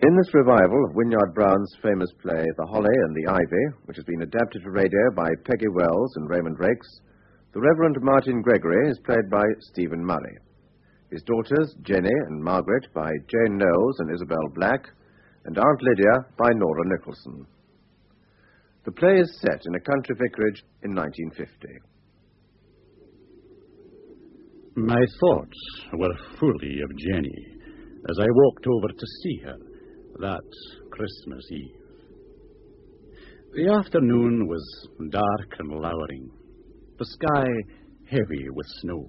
In this revival of Wynyard Brown's famous play, The Holly and the Ivy, which has been adapted for radio by Peggy Wells and Raymond Rakes, the Reverend Martin Gregory is played by Stephen Murray. His daughters, Jenny and Margaret, by Jane Knowles and Isabel Black, and Aunt Lydia by Nora Nicholson. The play is set in a country vicarage in 1950. My thoughts were fully of Jenny as I walked over to see her that Christmas Eve. The afternoon was dark and lowering, the sky heavy with snow.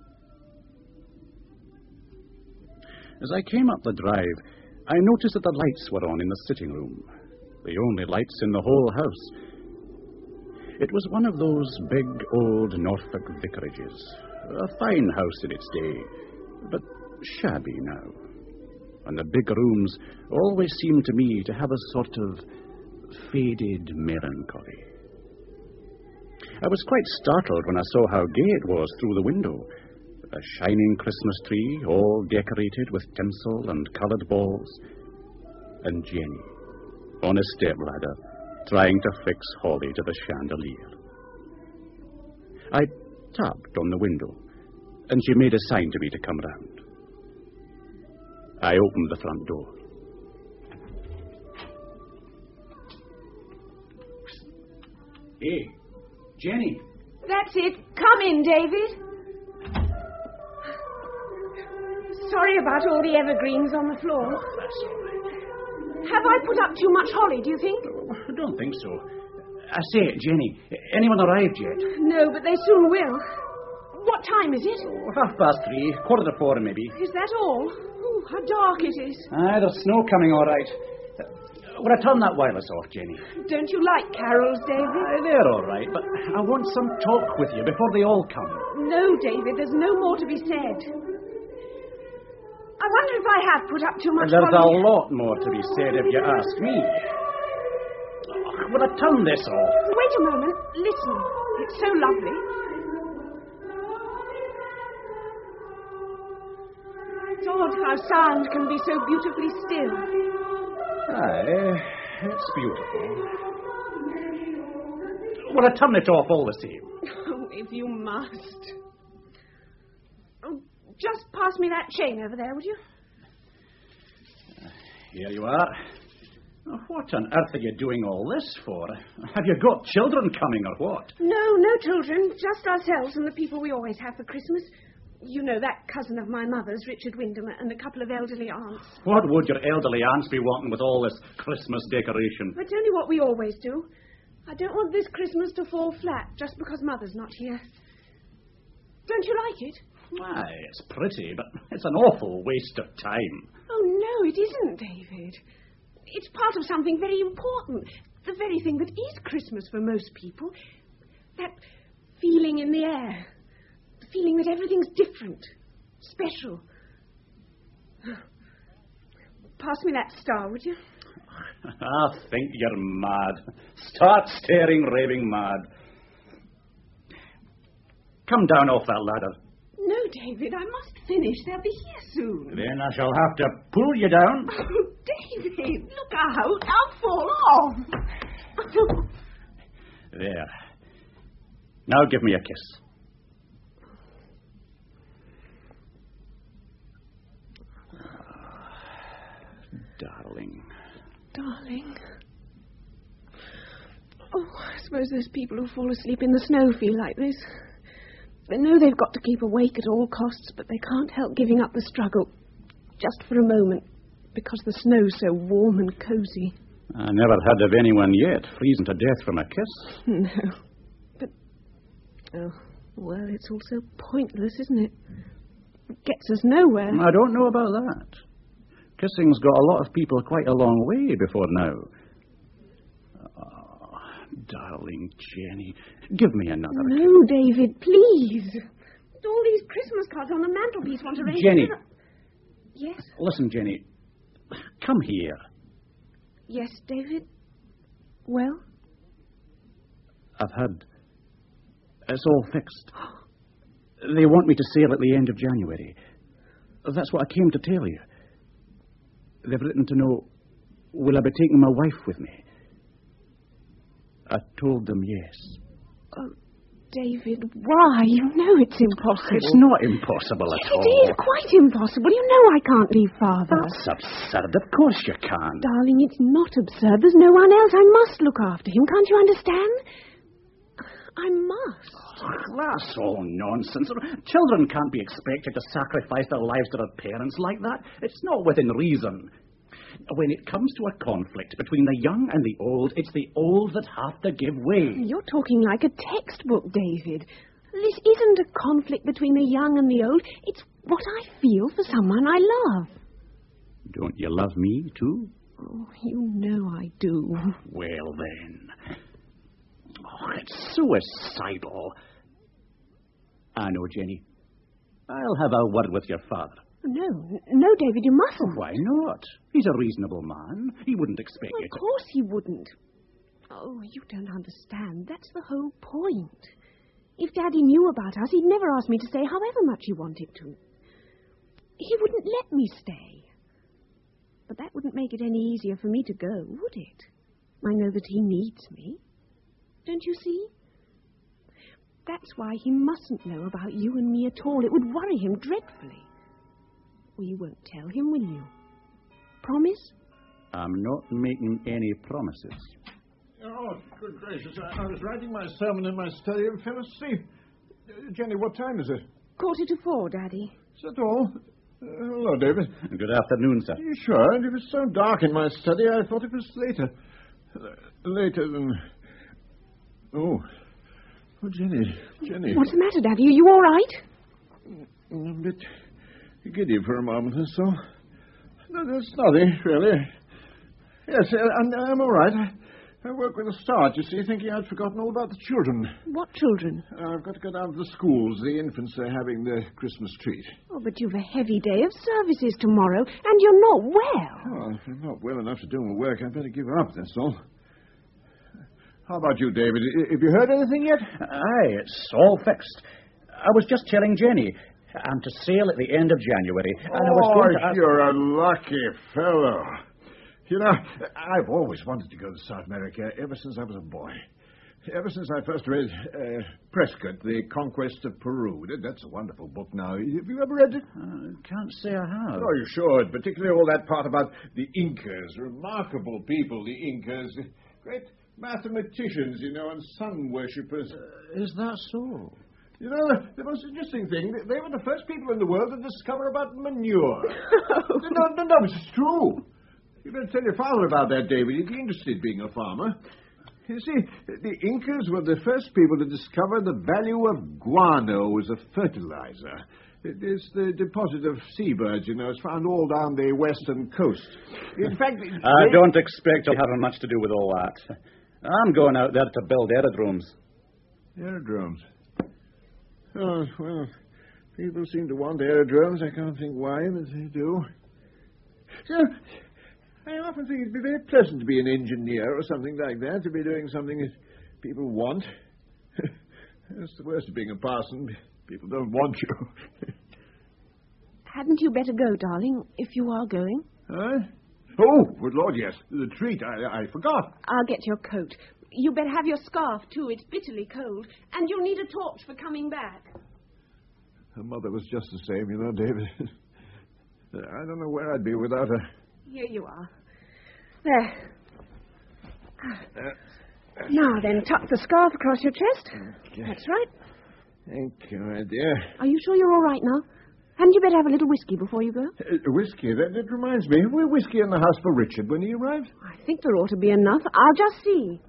As I came up the drive, I noticed that the lights were on in the sitting room, the only lights in the whole house. It was one of those big old Norfolk vicarages, a fine house in its day, but shabby now. And the big rooms always seemed to me to have a sort of faded melancholy. I was quite startled when I saw how gay it was through the window. A shining Christmas tree, all decorated with tinsel and coloured balls. And Jenny, on a stepladder, trying to fix holly to the chandelier. I tapped on the window, and she made a sign to me to come round. I opened the front door. Hey, Jenny. That's it. Come in, David. Sorry about all the evergreens on the floor. Oh, that's all right. Have I put up too much holly, do you think? Oh, I don't think so. I say, Jenny, anyone arrived yet? No, but they soon will. What time is it? Oh, 3:30, 3:45 maybe. Is that all? Oh, how dark it is. Aye, there's snow coming all right. Will I turn that wireless off, Jenny? Don't you like carols, David? Aye, they're all right, but I want some talk with you before they all come. No, David, there's no more to be said. I wonder if I have put up too much There's holly. a lot more to be said if you ask me. Will I turn this off? Wait a moment. Listen. It's so lovely. It's odd how sound can be so beautifully still. Aye, it's beautiful. Will I turn it off all the same? Oh, if you must. Oh, just pass me that chain over there, would you? Here you are. What on earth are you doing all this for? Have you got children coming or what? No children. Just ourselves and the people we always have for Christmas. You know, that cousin of my mother's, Richard Wyndham, and a couple of elderly aunts. What would your elderly aunts be wanting with all this Christmas decoration? It's only what we always do. I don't want this Christmas to fall flat just because Mother's not here. Don't you like it? Why, it's pretty, but it's an awful waste of time. Oh, no, it isn't, David. It's part of something very important. The very thing that is Christmas for most people. That feeling in the air. The feeling that everything's different. Special. Pass me that star, would you? I think you're mad. Start staring raving mad. Come down off that ladder. No, David, I must finish. They'll be here soon. Then I shall have to pull you down. Oh, David, look out. I'll fall off. There. Now give me a kiss. Darling. Darling. Oh, I suppose those people who fall asleep in the snow feel like this. They know they've got to keep awake at all costs, but they can't help giving up the struggle just for a moment because the snow's so warm and cosy. I never heard of anyone yet freezing to death from a kiss. No. But, oh, well, it's all so pointless, isn't it? It gets us nowhere. I don't know about that. Kissing's got a lot of people quite a long way before now. Oh, darling Jenny, give me another kiss. No, David, please. All these Christmas cards on the mantelpiece want to raise... Jenny. Yes? Listen, Jenny. Come here. Yes, David? Well? I've heard. It's all fixed. They want me to sail at the end of January. That's what I came to tell you. They've written to know will I be taking my wife with me? I told them yes. Oh, David, why? You know it's impossible. It's not impossible at all. It is quite impossible. You know I can't leave Father. That's absurd. Of course you can't. Darling, it's not absurd. There's no one else. I must look after him. Can't you understand? I must. That's all nonsense. Children can't be expected to sacrifice their lives to their parents like that. It's not within reason. When it comes to a conflict between the young and the old, it's the old that have to give way. You're talking like a textbook, David. This isn't a conflict between the young and the old. It's what I feel for someone I love. Don't you love me, too? Oh, you know I do. Well, then. Oh, it's suicidal. I know, Jenny. I'll have a word with your father. No, David, you mustn't. Why not? He's a reasonable man. He wouldn't expect you to... Of course he wouldn't. Oh, you don't understand. That's the whole point. If Daddy knew about us, he'd never ask me to stay however much he wanted to. He wouldn't let me stay. But that wouldn't make it any easier for me to go, would it? I know that he needs me. Don't you see? That's why he mustn't know about you and me at all. It would worry him dreadfully. Well, you won't tell him, will you? Promise? I'm not making any promises. Oh, good gracious. I was writing my sermon in my study and fell asleep. Jenny, what time is it? 3:45, Daddy. Is that all? Hello, David. Good afternoon, sir. Are you sure? It was so dark in my study, I thought it was later. Later than... Oh, Jenny. What's the matter, Daddy? Are you all right? A bit giddy for a moment or so. No, there's nothing, really. Yes, I'm all right. I work with a start, you see, thinking I'd forgotten all about the children. What children? I've got to go down to the schools. The infants are having the Christmas treat. Oh, but you've a heavy day of services tomorrow, and you're not well. Oh, if I'm not well enough to do my work, I'd better give up, that's all. How about you, David? Have you heard anything yet? Aye, it's all fixed. I was just telling Jenny. I'm to sail at the end of January. And I was going to... You're a lucky fellow. You know, I've always wanted to go to South America ever since I was a boy. Ever since I first read Prescott, The Conquest of Peru. That's a wonderful book now. Have you ever read it? Can't say I have. Oh, you should. Particularly all that part about the Incas. Remarkable people, the Incas. Great mathematicians, you know, and sun worshippers. Is that so? You know, the most interesting thing, they were the first people in the world to discover about manure. No, it's true. You better tell your father about that, David. He'd be interested being a farmer. You see, the Incas were the first people to discover the value of guano as a fertilizer. It is the deposit of seabirds, you know. It's found all down the western coast. In fact... I don't expect to have much to do with all that. I'm going out there to build aerodromes. Aerodromes? Oh, well, people seem to want aerodromes. I can't think why, but they do. So, I often think it'd be very pleasant to be an engineer or something like that, to be doing something that people want. That's the worst of being a parson. People don't want you. Hadn't you better go, darling, if you are going? Huh? Oh, good Lord, yes. The treat. I forgot. I'll get your coat. You better have your scarf, too. It's bitterly cold. And you'll need a torch for coming back. Her mother was just the same, you know, David. I don't know where I'd be without her. Here you are. There. Now then, tuck the scarf across your chest. Okay. That's right. Thank you, my dear. Are you sure you're all right now? Hadn't you better have a little whiskey before you go? Whiskey? That reminds me. Have we whiskey in the house for Richard when he arrives? I think there ought to be enough. I'll just see.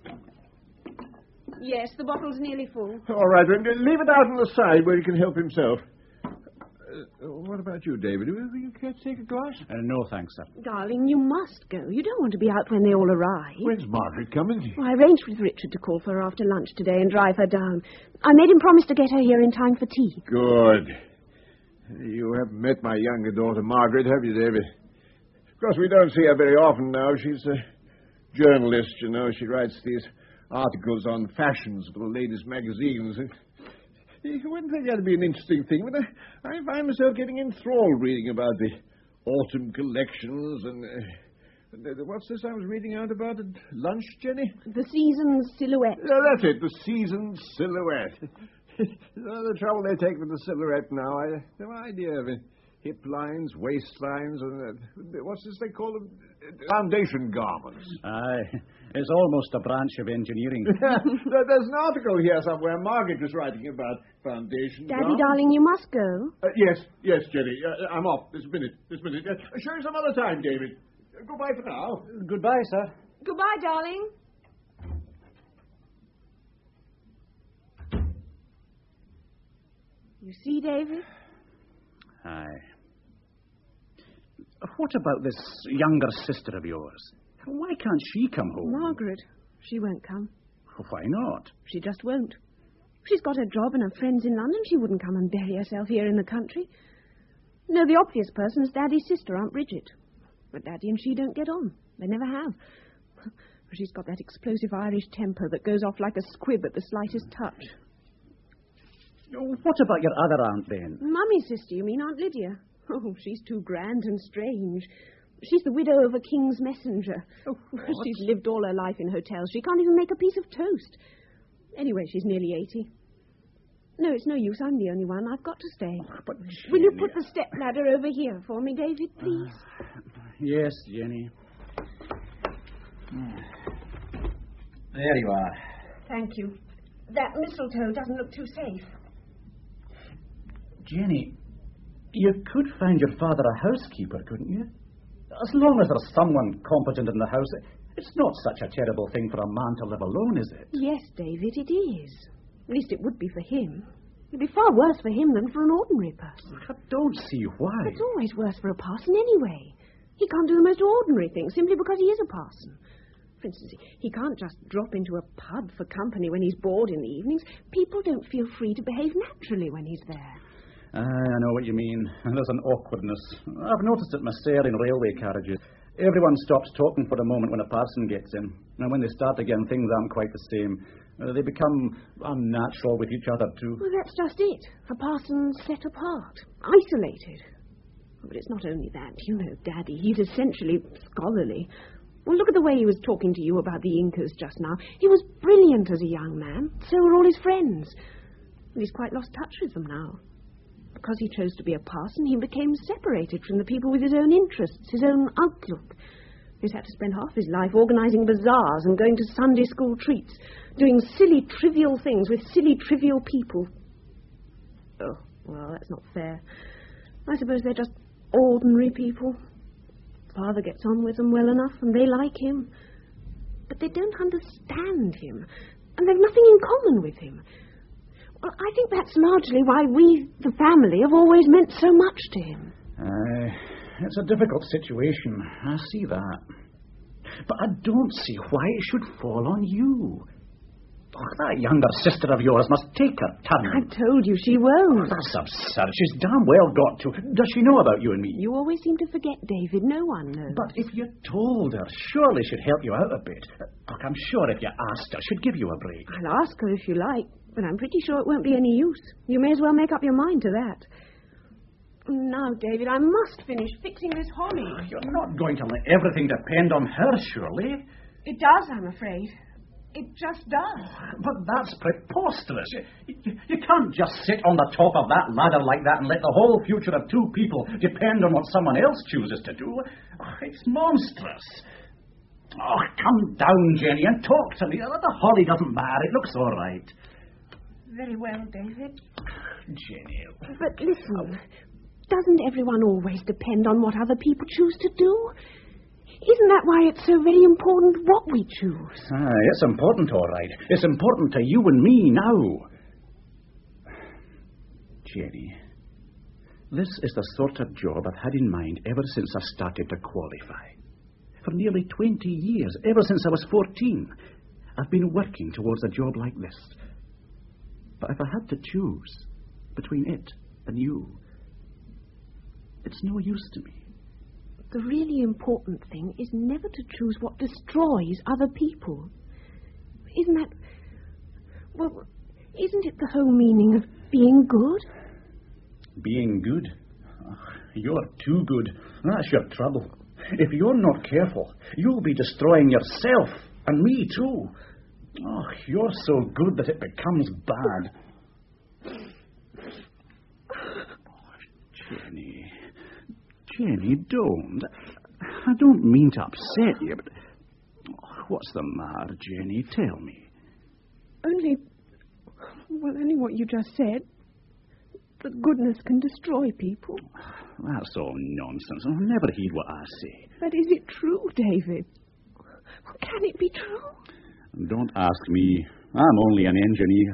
Yes, the bottle's nearly full. All right, then leave it out on the side where he can help himself. What about you, David? Will you care to take a glass? No, thanks, sir. Darling, you must go. You don't want to be out when they all arrive. When's Margaret coming? Well, I arranged with Richard to call for her after lunch today and drive her down. I made him promise to get her here in time for tea. Good. You haven't met my younger daughter, Margaret, have you, David? Of course, we don't see her very often now. She's a journalist, you know. She writes these articles on fashions for the ladies' magazines. You wouldn't think that'd be an interesting thing, but I find myself getting enthralled reading about the autumn collections and What's this I was reading out about at lunch, Jenny? The season's silhouette. That's it, the season's silhouette. The trouble they take with the silhouette now, I have no idea of it. Hip lines, waist lines, and what's this they call them? Foundation garments. Aye, it's almost a branch of engineering. There's an article here somewhere Margaret was writing about foundation Daddy, garments. darling, you must go. Yes, Jenny. I'm off this minute. Show you some other time, David. Goodbye for now. Goodbye, sir. Goodbye, darling. You see, David? Aye. What about this younger sister of yours? Why can't she come home? Margaret. She won't come. Why not? She just won't. She's got her job and her friends in London. She wouldn't come and bury herself here in the country. No, the obvious person is Daddy's sister, Aunt Bridget. But Daddy and she don't get on. They never have. She's got that explosive Irish temper that goes off like a squib at the slightest touch. What about your other aunt, then? Mummy's sister, you mean Aunt Lydia? Oh, she's too grand and strange. She's the widow of a king's messenger. Oh, she's lived all her life in hotels. She can't even make a piece of toast. Anyway, she's nearly 80. No, it's no use. I'm the only one. I've got to stay. But will you put the stepladder over here for me, David, please? Yes, Jenny. There you are. Thank you. That mistletoe doesn't look too safe. Jenny, you could find your father a housekeeper, couldn't you? As long as there's someone competent in the house, it's not such a terrible thing for a man to live alone, is it? Yes, David, it is. At least it would be for him. It'd be far worse for him than for an ordinary person. I don't see why. It's always worse for a parson anyway. He can't do the most ordinary things simply because he is a parson. For instance, he can't just drop into a pub for company when he's bored in the evenings. People don't feel free to behave naturally when he's there. I know what you mean. There's an awkwardness. I've noticed it myself in railway carriages. Everyone stops talking for a moment when a parson gets in. And when they start again, things aren't quite the same. They become unnatural with each other, too. Well, that's just it. A parson's set apart, isolated. But it's not only that. You know, Daddy, he's essentially scholarly. Well, look at the way he was talking to you about the Incas just now. He was brilliant as a young man. So were all his friends. And he's quite lost touch with them now. Because he chose to be a parson, he became separated from the people with his own interests, his own outlook. He's had to spend half his life organising bazaars and going to Sunday school treats, doing silly, trivial things with silly, trivial people. Oh, well, that's not fair. I suppose they're just ordinary people. Father gets on with them well enough, and they like him. But they don't understand him, and they've nothing in common with him. Well, I think that's largely why we, the family, have always meant so much to him. It's a difficult situation. I see that. But I don't see why it should fall on you. Oh, that younger sister of yours must take her turn. I've told you she won't. That's absurd. She's damn well got to. Does she know about you and me? You always seem to forget, David. No one knows. But if you told her, surely she'd help you out a bit. Look, I'm sure if you asked her, she'd give you a break. I'll ask her if you like, but I'm pretty sure it won't be any use. You may as well make up your mind to that. Now, David, I must finish fixing this holly. You're not going to let everything depend on her, surely. It does, I'm afraid. It just does. But that's preposterous. You can't just sit on the top of that ladder like that and let the whole future of two people depend on what someone else chooses to do. It's monstrous. Oh, come down, Jenny, and talk to me. The holly doesn't matter. It looks all right. Very well, David. Jenny. But listen, doesn't everyone always depend on what other people choose to do? Isn't that why it's so very important what we choose? It's important, all right. It's important to you and me now. Jenny, this is the sort of job I've had in mind ever since I started to qualify. For nearly 20 years, ever since I was 14, I've been working towards a job like this. But if I had to choose between it and you, it's no use to me. The really important thing is never to choose what destroys other people. Isn't that... Well, isn't it the whole meaning of being good? Being good? Oh, you're too good. That's your trouble. If you're not careful, you'll be destroying yourself, and me too. Oh, you're so good that it becomes bad. Jenny, don't. I don't mean to upset you, but... What's the matter, Jenny? Tell me. Only what you just said. That goodness can destroy people. That's all nonsense. I'll never heed what I say. But is it true, David? Can it be true? Don't ask me. I'm only an engineer.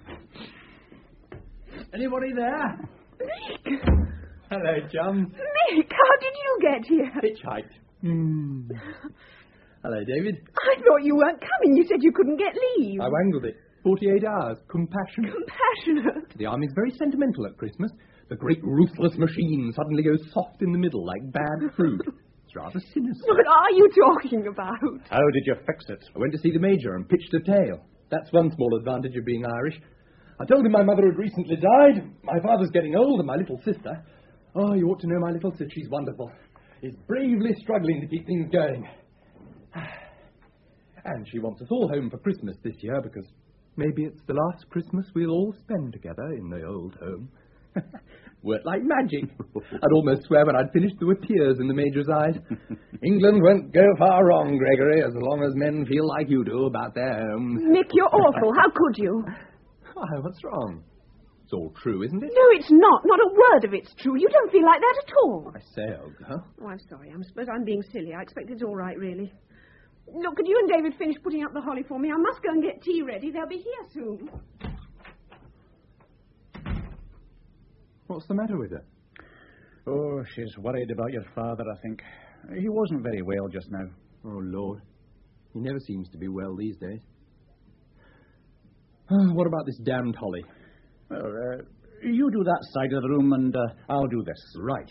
Anybody there? Nick! Hello, chum. Nick, how did you get here? Hitchhiked. Hello, David. I thought you weren't coming. You said you couldn't get leave. I wangled it. 48 hours. Compassionate. Compassionate. The Army's very sentimental at Christmas. The great ruthless machine suddenly goes soft in the middle like bad fruit. It's rather sinister. What are you talking about? How did you fix it? I went to see the Major and pitched a tale. That's one small advantage of being Irish. I told him my mother had recently died, my father's getting old, and my little sister... Oh, you ought to know my little sister. She's wonderful. Is bravely struggling to keep things going. And she wants us all home for Christmas this year because maybe it's the last Christmas we'll all spend together in the old home. Worked like magic. I'd almost swear when I'd finished there were tears in the Major's eyes. England won't go far wrong, Gregory, as long as men feel like you do about their homes. Nick, you're awful. How could you? Why, what's wrong? It's all true, isn't it? No, it's not. Not a word of it's true. You don't feel like that at all. I say, old girl. Oh, I'm sorry. I suppose I'm being silly. I expect it's all right, really. Look, could you and David finish putting up the holly for me? I must go and get tea ready. They'll be here soon. What's the matter with her? Oh, she's worried about your father, I think. He wasn't very well just now. Oh, Lord. He never seems to be well these days. What about this damned holly? Well, you do that side of the room, and I'll do this. Right.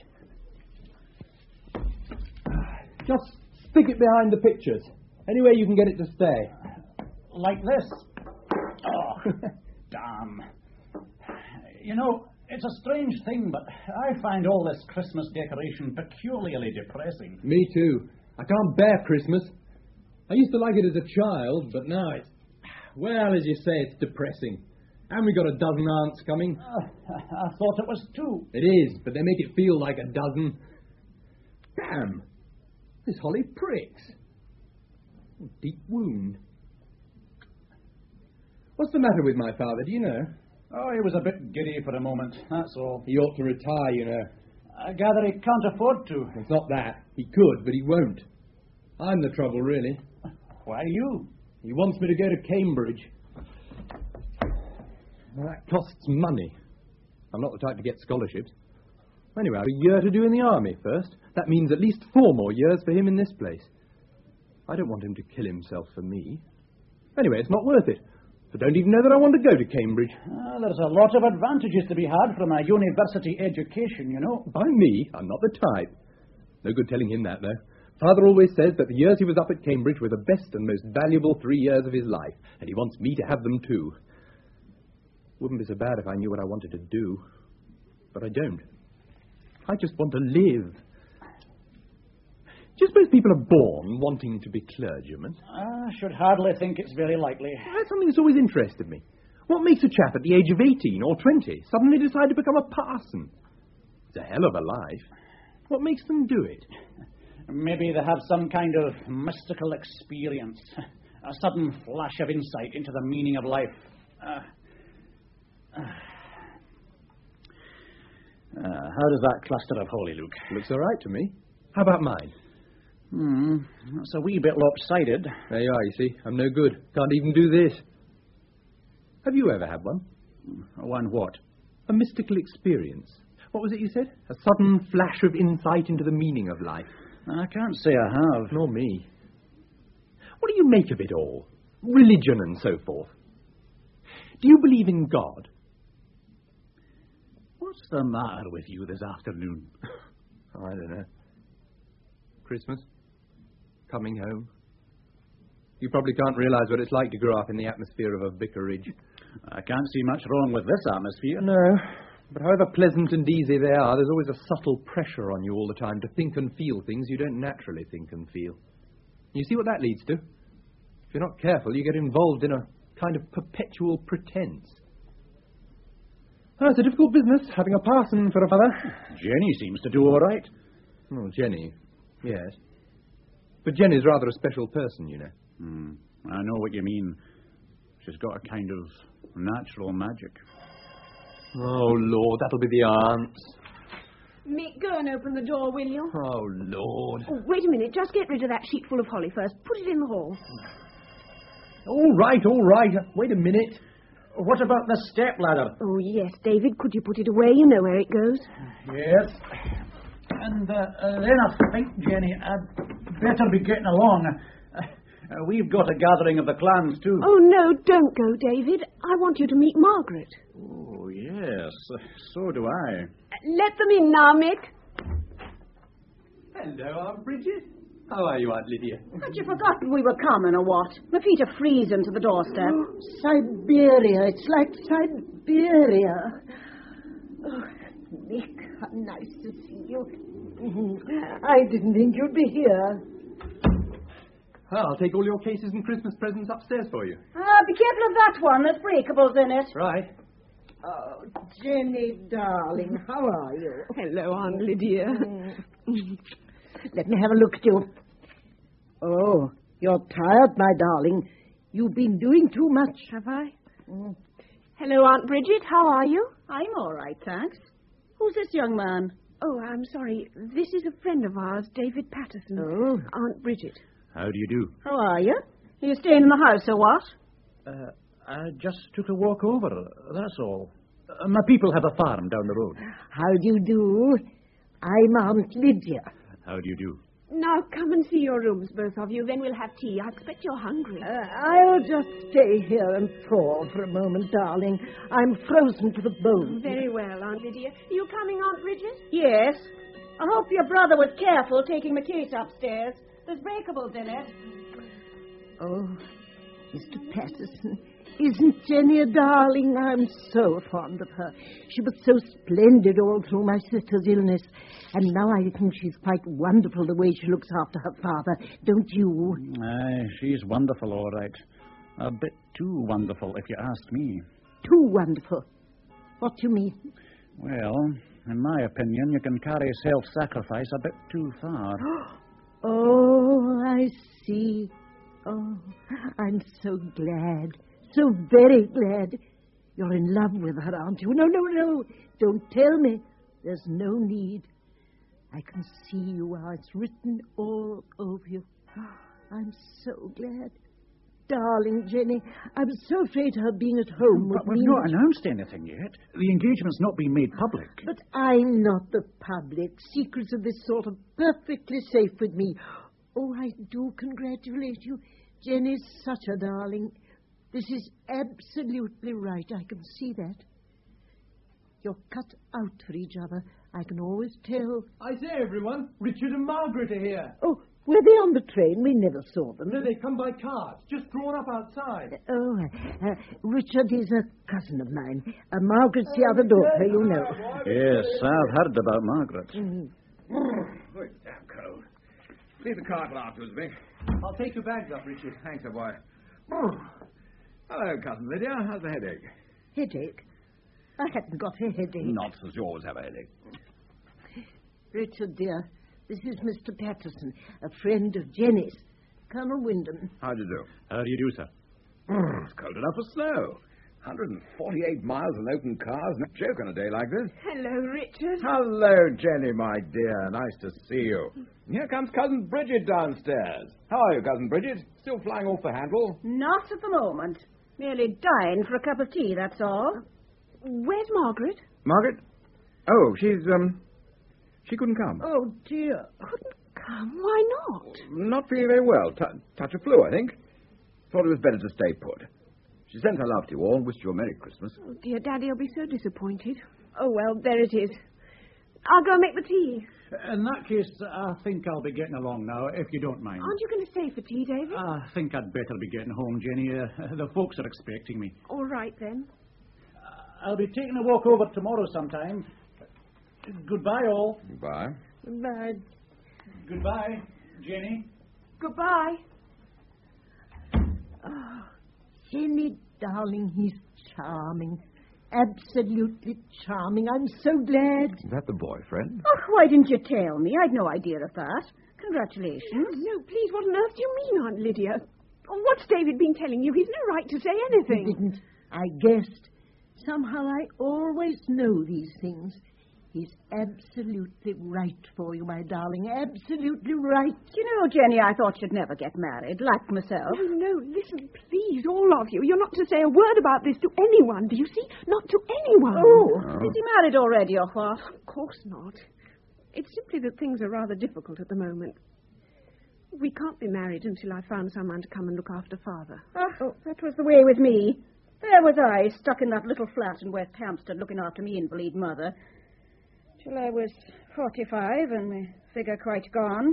Just stick it behind the pictures. Anywhere you can get it to stay. Like this. Oh, damn. You know, it's a strange thing, but I find all this Christmas decoration peculiarly depressing. Me too. I can't bear Christmas. I used to like it as a child, but now it's... Well, as you say, it's depressing. And we got a dozen aunts coming. I thought it was 2. It is, but they make it feel like a dozen. Damn. This holly pricks. Deep wound. What's the matter with my father, do you know? Oh, he was a bit giddy for a moment, that's all. He ought to retire, you know. I gather he can't afford to. It's not that. He could, but he won't. I'm the trouble, really. Why you? He wants me to go to Cambridge. Well, that costs money. I'm not the type to get scholarships. Anyway, I have a year to do in the army first. That means at least 4 more years for him in this place. I don't want him to kill himself for me. Anyway, it's not worth it. I don't even know that I want to go to Cambridge. There's a lot of advantages to be had from a university education, you know. By me, I'm not the type. No good telling him that, though. Father always says that the years he was up at Cambridge were the best and most valuable 3 years of his life, and he wants me to have them too. Wouldn't be so bad if I knew what I wanted to do. But I don't. I just want to live. Do you suppose people are born wanting to be clergymen? I should hardly think it's very likely. That's something that's always interested me. What makes a chap at the age of 18 or 20 suddenly decide to become a parson? It's a hell of a life. What makes them do it? Maybe they have some kind of mystical experience. A sudden flash of insight into the meaning of life. How does that cluster of holly look? Looks all right to me. How about mine? That's a wee bit lopsided. There you are, you see. I'm no good. Can't even do this. Have you ever had one? One what? A mystical experience. What was it you said? A sudden flash of insight into the meaning of life. I can't say I have. Nor me. What do you make of it all? Religion and so forth. Do you believe in God? What's the matter with you this afternoon? I don't know. Christmas? Coming home? You probably can't realize what it's like to grow up in the atmosphere of a vicarage. I can't see much wrong with this atmosphere. No. But however pleasant and easy they are, there's always a subtle pressure on you all the time to think and feel things you don't naturally think and feel. You see what that leads to? If you're not careful, you get involved in a kind of perpetual pretense. Oh, it's a difficult business, having a parson for a father. Jenny seems to do all right. Oh, Jenny, yes. But Jenny's rather a special person, you know. I know what you mean. She's got a kind of natural magic. Oh, Lord, that'll be the aunts. Mick, go and open the door, will you? Oh, Lord. Oh, wait a minute. Just get rid of that sheet full of holly first. Put it in the hall. All right. Wait a minute. What about the stepladder? Oh, yes, David. Could you put it away? You know where it goes. Yes. And then I think, Jenny, I'd better be getting along. We've got a gathering of the clans, too. Oh, no, don't go, David. I want you to meet Margaret. Oh, yes. So do I. Let them in now, Mick. Hello, Aunt Bridget. How are you, Aunt Lydia? Had you forgotten we were coming, or what? My feet are freezing to the doorstep. Siberia. It's like Siberia. Oh, Mick, how nice to see you. I didn't think you'd be here. I'll take all your cases and Christmas presents upstairs for you. Be careful of that one. There's breakables in it. Right. Oh, Jenny, darling, how are you? Hello, Aunt Lydia. Let me have a look at you. Oh, you're tired, my darling. You've been doing too much. Have I? Hello, Aunt Bridget. How are you? I'm all right, thanks. Who's this young man? Oh, I'm sorry. This is a friend of ours, David Patterson. Oh. Aunt Bridget. How do you do? How are you? Are you staying in the house or what? I just took a walk over, that's all. My people have a farm down the road. How do you do? I'm Aunt Lydia. How do you do? Now, come and see your rooms, both of you. Then we'll have tea. I expect you're hungry. I'll just stay here and thaw for a moment, darling. I'm frozen to the bone. Very well, Aunt Lydia. You coming, Aunt Bridget? Yes. I hope your brother was careful taking the case upstairs. There's breakables in it. Oh, Mr. Patterson, isn't Jenny a darling? I'm so fond of her. She was so splendid all through my sister's illness. And now I think she's quite wonderful the way she looks after her father. Don't you? Aye, she's wonderful, all right. A bit too wonderful, if you ask me. Too wonderful? What do you mean? Well, in my opinion, you can carry self-sacrifice a bit too far. Oh, I see. Oh, I'm so glad. So very glad. You're in love with her, aren't you? No. Don't tell me. There's no need. I can see you are. It's written all over you. I'm so glad. Darling Jenny, I'm so afraid her being at home would But we've mean... not announced anything yet. The engagement's not been made public. But I'm not the public. Secrets of this sort are perfectly safe with me. Oh, I do congratulate you. Jenny's such a darling. This is absolutely right. I can see that. You're cut out for each other. I can always tell. I say, everyone, Richard and Margaret are here. Oh, were they on the train? We never saw them. No, they come by carts, just drawn up outside. Oh, Richard is a cousin of mine. Margaret's the other daughter, you know. Yes, I've heard about Margaret. Oh, it's damn cold. Leave the cart afterwards, Vic. I'll take your bags up, Richard. Thanks, a boy. Hello, Cousin Lydia. How's the headache? Headache? I hadn't got a headache. Nonsense. You always have a headache. Richard, dear, this is Mr. Patterson, a friend of Jenny's. Colonel Wyndham. How do you do? How do you do, sir? It's cold enough for snow. 148 miles in open cars. No joke on a day like this. Hello, Richard. Hello, Jenny, my dear. Nice to see you. Here comes Cousin Bridget downstairs. How are you, Cousin Bridget? Still flying off the handle? Not at the moment. Merely dying for a cup of tea, that's all. Where's Margaret? Margaret? Oh, she couldn't come. Oh, dear. Couldn't come? Why not? Not feeling very well. Touch of flu, I think. Thought it was better to stay put. She sent her love to you all and wished you a Merry Christmas. Oh, dear, Daddy will be so disappointed. Oh, well, there it is. I'll go and make the tea. In that case, I think I'll be getting along now, if you don't mind. Aren't you going to stay for tea, David? I think I'd better be getting home, Jenny. The folks are expecting me. All right, then. I'll be taking a walk over tomorrow sometime. Goodbye, all. Goodbye. Goodbye. Goodbye, Jenny. Goodbye. Oh, Jenny, darling, he's charming. Absolutely charming. I'm so glad. Is that the boyfriend? Oh, why didn't you tell me? I'd no idea of that. Congratulations. No, please, what on earth do you mean, Aunt Lydia? Oh, what's David been telling you? He's no right to say He anything. didn't. I guessed. Somehow I always know these things. He's absolutely right for you, my darling. Absolutely right. You know, Jenny, I thought you'd never get married, like myself. Oh, no, listen, please, all of you. You're not to say a word about this to anyone, do you see? Not to anyone. Oh, is he married already, or what? Of course not. It's simply that things are rather difficult at the moment. We can't be married until I found someone to come and look after Father. Oh, that was the way with me. There was I, stuck in that little flat in West Hampstead, looking after me invalid mother. Till I was 45 and my figure quite gone.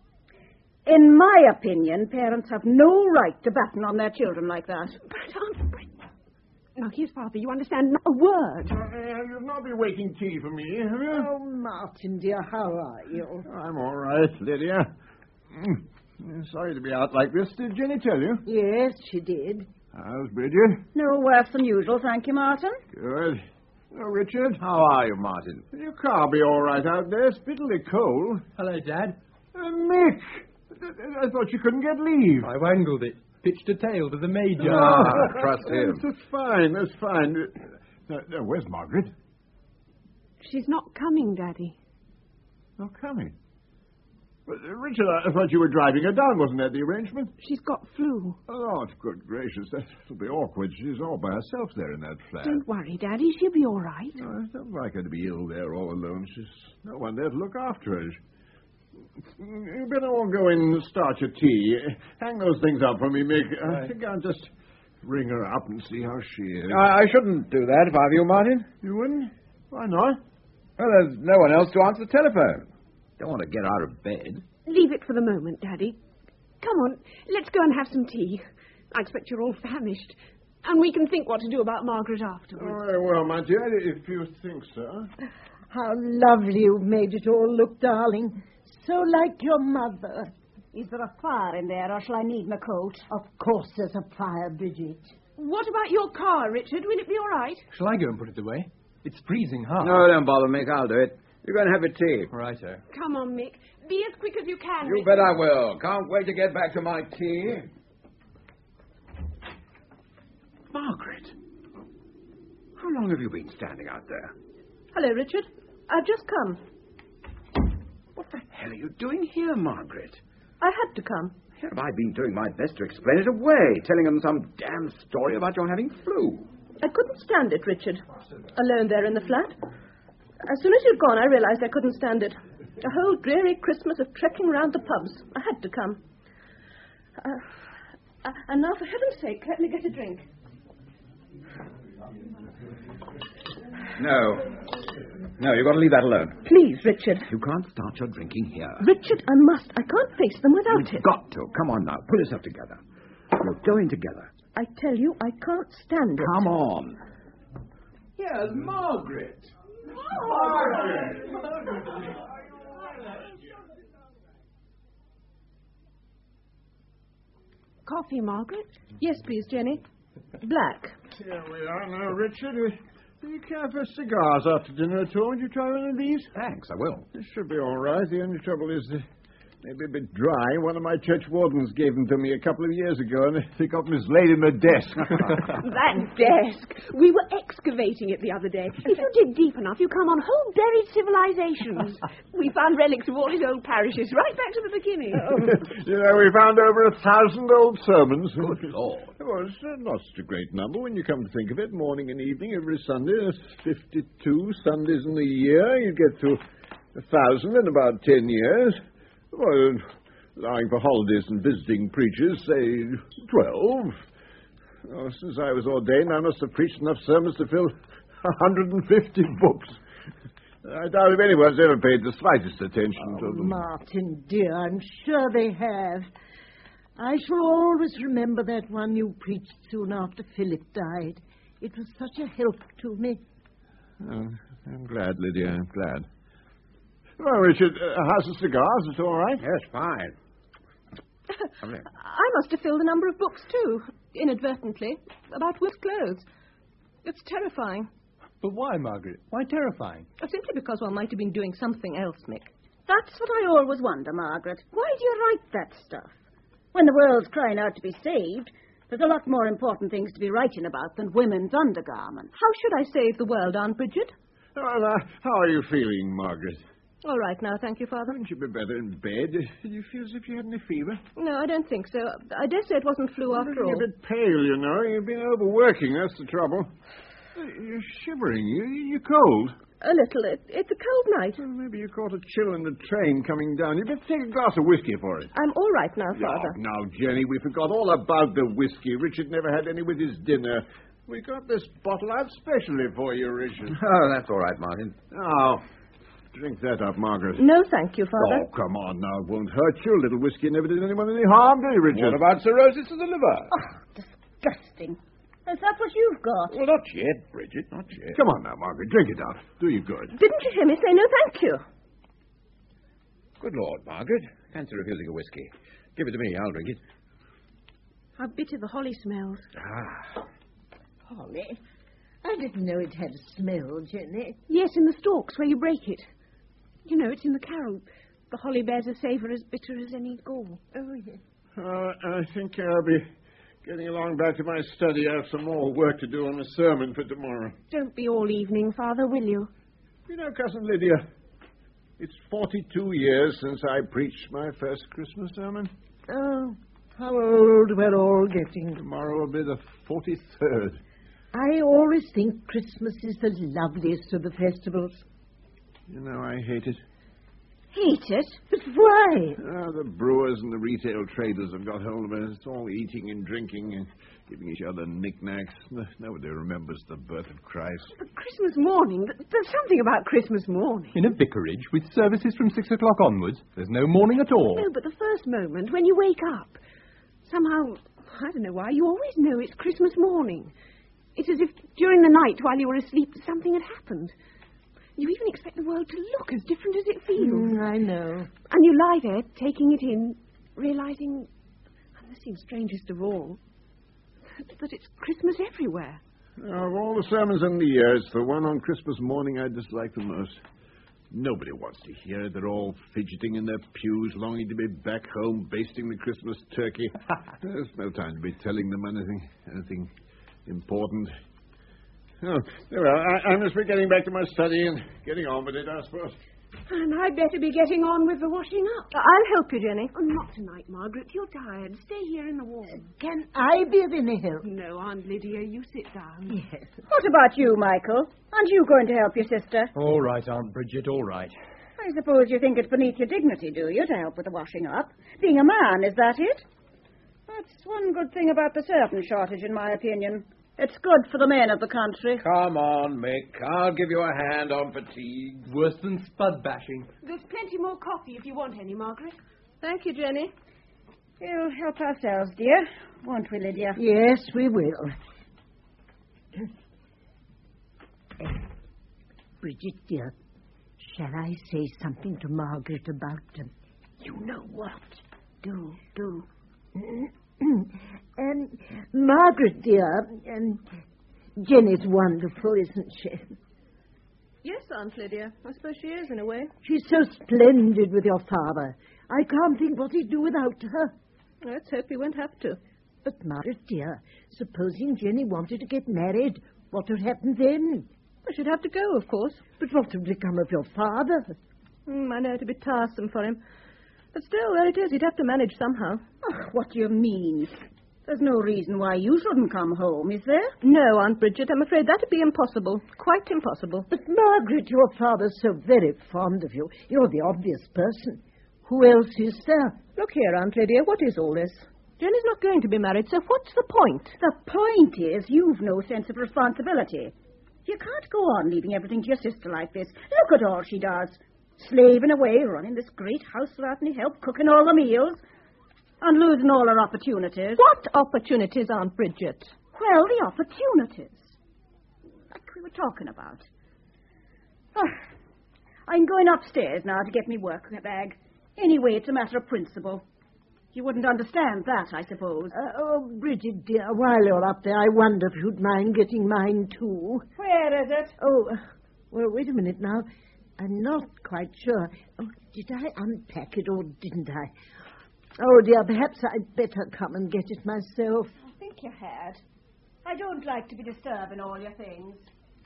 In my opinion, parents have no right to batten on their children like that. But, Aunt Brit... Now, here's Father. You understand not a word. You've not been waiting tea for me, have you? Oh, Martin, dear, how are you? I'm all right, Lydia. Sorry to be out like this. Did Jenny tell you? Yes, she did. How's Bridget? No worse than usual, thank you, Martin. Good. Oh, Richard? How are you, Martin? Your car be all right out there. It's bitterly cold. Hello, Dad. Mick! I thought you couldn't get leave. I wangled it. Pitched a tail to the Major. Trust him. That's fine, that's fine. Now, where's Margaret? She's not coming, Daddy. Not coming. But, Richard, I thought you were driving her down. Wasn't that the arrangement? She's got flu. Oh, good gracious. That'll be awkward. She's all by herself there in that flat. Don't worry, Daddy. She'll be all right. No, I don't like her to be ill there all alone. She's no one there to look after her. You better all go in and start your tea. Hang those things up for me, Mick. I think I'll just ring her up and see how she is. I shouldn't do that if I were you, Martin. You wouldn't? Why not? Well, there's no one else to answer the telephone. Don't want to get out of bed. Leave it for the moment, Daddy. Come on, let's go and have some tea. I expect you're all famished. And we can think what to do about Margaret afterwards. Oh, very well, my dear, if you think so. How lovely you've made it all look, darling. So like your mother. Is there a fire in there, or shall I need my coat? Of course there's a fire, Bridget. What about your car, Richard? Will it be all right? Shall I go and put it away? It's freezing hard. No, don't bother, Mick. I'll do it. You're going to have a tea. Righto. Come on, Mick. Be as quick as you can. You Richard. bet I will. Can't wait to get back to my tea. Margaret, how long have you been standing out there? Hello, Richard. I've just come. What the hell are you doing here, Margaret? I had to come. Here have I been doing my best to explain it away, telling them some damn story about your having flu. I couldn't stand it, Richard. Alone there in the flat. As soon as you'd gone, I realized I couldn't stand it. A whole dreary Christmas of trekking round the pubs. I had to come. And now, for heaven's sake, let me get a drink. No, you've got to leave that alone. Please, Richard. You can't start your drinking here. Richard, I must. I can't face them without You've it. got to. Come on now. Pull yourself together. You're going together. I tell you, I can't stand it. Come on. Yes, Margaret. Coffee, Margaret? Yes, please, Jenny. Black. Here we are now, Richard. Do you care for cigars after dinner at all? Would you try one of these? Thanks, I will. This should be all right. The only trouble is maybe a bit dry. One of my church wardens gave them to me a couple of years ago, and they got mislaid in the desk. That desk. We were excavating it the other day. If you dig deep enough, you come on whole buried civilizations. We found relics of all his old parishes, right back to the beginning. You know, we found over 1,000 old sermons. Good Lord. Well, it's not such a great number when you come to think of it. Morning and evening every Sunday. That's 52 Sundays in the year. You get to 1,000 in about 10 years. Well, allowing for holidays and visiting preachers, say 12. Oh, since I was ordained, I must have preached enough sermons to fill 150 books. I doubt if anyone's ever paid the slightest attention to them. Martin, dear, I'm sure they have. I shall always remember that one you preached soon after Philip died. It was such a help to me. Oh, I'm glad, Lydia. I'm glad. Well, Richard, how's the cigars? Is it all right? Yes, fine. I must have filled a number of books, too, inadvertently, about Will's clothes. It's terrifying. But why, Margaret? Why terrifying? Simply because one might have been doing something else, Mick. That's what I always wonder, Margaret. Why do you write that stuff? When the world's crying out to be saved, there's a lot more important things to be writing about than women's undergarments. How should I save the world, Aunt Bridget? Well, how are you feeling, Margaret? All right now, thank you, Father. Wouldn't you be better in bed? Did you feel as if you had any fever? No, I don't think so. I dare say it wasn't flu after all. You're a bit pale, you know. You've been overworking, that's the trouble. You're shivering. You're cold. A little. It's a cold night. Well, maybe you caught a chill in the train coming down. You'd better take a glass of whiskey for it. I'm all right now, Father. Oh, now, Jenny, we forgot all about the whiskey. Richard never had any with his dinner. We got this bottle out specially for you, Richard. Oh, that's all right, Martin. Oh, drink that up, Margaret. No, thank you, Father. Oh, come on now. It won't hurt you. A little whiskey never did anyone any harm, did it, Richard? What about cirrhosis of the liver? Oh, disgusting. Is that what you've got? Well, not yet, Bridget, not yet. Come on now, Margaret. Drink it up. Do you good. Didn't you hear me say no, thank you? Good Lord, Margaret. Fancy refusing a whiskey. Give it to me. I'll drink it. How bitter the holly smells. Ah. Holly? I didn't know it had a smell, Jenny. Yes, in the stalks where you break it. You know, it's in the carol. The holly bears a savour as bitter as any gall. Oh, yes. I think I'll be getting along back to my study. I have some more work to do on the sermon for tomorrow. Don't be all evening, Father, will you? You know, Cousin Lydia, it's 42 years since I preached my first Christmas sermon. Oh, how old we're all getting. Tomorrow will be the 43rd. I always think Christmas is the loveliest of the festivals. You know, I hate it. Hate it? But why? The brewers and the retail traders have got hold of it. It's all eating and drinking and giving each other knickknacks. Nobody remembers the birth of Christ. But Christmas morning, there's something about Christmas morning. In a vicarage with services from 6 o'clock onwards, there's no morning at all. No, but the first moment when you wake up, somehow, I don't know why, you always know it's Christmas morning. It's as if during the night while you were asleep, something had happened. You even expect the world to look as different as it feels. I know. And you lie there, taking it in, realizing, and this seems strangest of all, that it's Christmas everywhere. Of all the sermons in the year, it's the one on Christmas morning I dislike the most. Nobody wants to hear it. They're all fidgeting in their pews, longing to be back home, basting the Christmas turkey. There's no time to be telling them anything important. Oh, well, I must be getting back to my study and getting on with it, I suppose. And I'd better be getting on with the washing up. I'll help you, Jenny. Oh, not tonight, Margaret. You're tired. Stay here in the warm. Can I be of any help? No, Aunt Lydia, you sit down. Yes. What about you, Michael? Aren't you going to help your sister? All right, Aunt Bridget, all right. I suppose you think it's beneath your dignity, do you, to help with the washing up? Being a man, is that it? That's one good thing about the servant shortage, in my opinion. It's good for the men of the country. Come on, Mick. I'll give you a hand on fatigue. Worse than spud bashing. There's plenty more coffee if you want any, Margaret. Thank you, Jenny. We'll help ourselves, dear. Won't we, Lydia? Yes, we will. Bridget, dear, shall I say something to Margaret about them? You know what? Do. Margaret, dear, Jenny's wonderful, isn't she? Yes, Aunt Lydia. I suppose she is, in a way. She's so splendid with your father. I can't think what he'd do without her. Let's hope he won't have to. But, Margaret, dear, supposing Jenny wanted to get married, what would happen then? I should have to go, of course. But what would become of your father? I know it'd be tiresome for him. But still, there it is. He'd have to manage somehow. Oh, what do you mean? There's no reason why you shouldn't come home, is there? No, Aunt Bridget. I'm afraid that'd be impossible. Quite impossible. But, Margaret, your father's so very fond of you. You're the obvious person. Who else is there? Look here, Aunt Lydia. What is all this? Jenny's not going to be married, so what's the point? The point is you've no sense of responsibility. You can't go on leaving everything to your sister like this. Look at all she does. Slaving away, running this great house without any help, cooking all the meals, and losing all her opportunities. What opportunities, Aunt Bridget? Well, the opportunities. were talking about. Oh, I'm going upstairs now to get me work bag. Anyway, it's a matter of principle. You wouldn't understand that, I suppose. Oh, Bridget, dear, while you're up there, I wonder if you'd mind getting mine, too. Where is it? Oh, well, wait a minute now. I'm not quite sure. Oh, did I unpack it or didn't I? Oh, dear, perhaps I'd better come and get it myself. I think you had. I don't like to be disturbing all your things.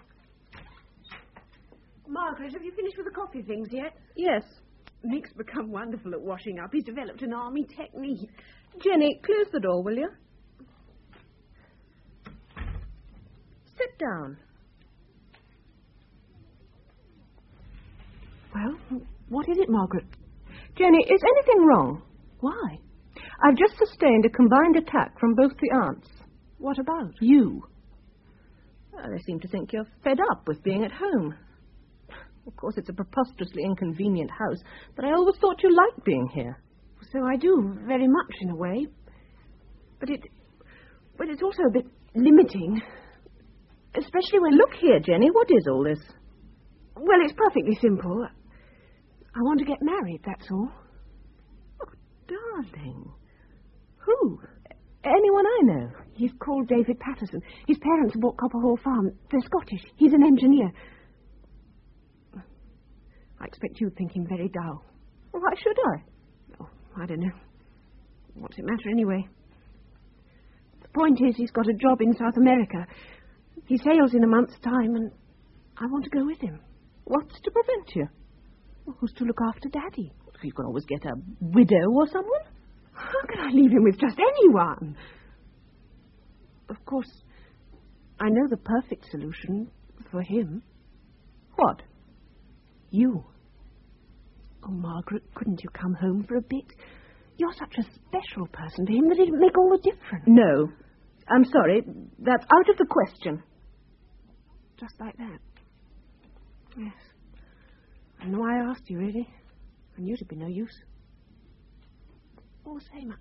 Margaret, have you finished with the coffee things yet? Yes. Nick's become wonderful at washing up. He's developed an army technique. Jenny, close the door, will you? Sit down. Well, what is it, Margaret? Jenny, is anything wrong? Why? I've just sustained a combined attack from both the aunts. What about? You. Well, they seem to think you're fed up with being at home. Of course, it's a preposterously inconvenient house, but I always thought you liked being here. So I do, very much in a way. But it's also a bit limiting. Especially when... Look here, Jenny, what is all this? Well, it's perfectly simple. I want to get married, that's all. Oh, darling. Who? Anyone I know? He's called David Patterson. His parents bought Copper Hall Farm. They're Scottish. He's an engineer. I expect you'd think him very dull. Well, why should I? Oh, I don't know. What's it matter anyway? The point is, he's got a job in South America. He sails in a month's time, and I want to go with him. What's to prevent you? Well, who's to look after Daddy? You can always get a widow or someone. How can I leave him with just anyone? Of course, I know the perfect solution for him. What? You. Oh, Margaret, couldn't you come home for a bit? You're such a special person to him that it'd make all the difference. No. I'm sorry. That's out of the question. Just like that? Yes. I know I asked you, really. I knew it'd be no use. All the same,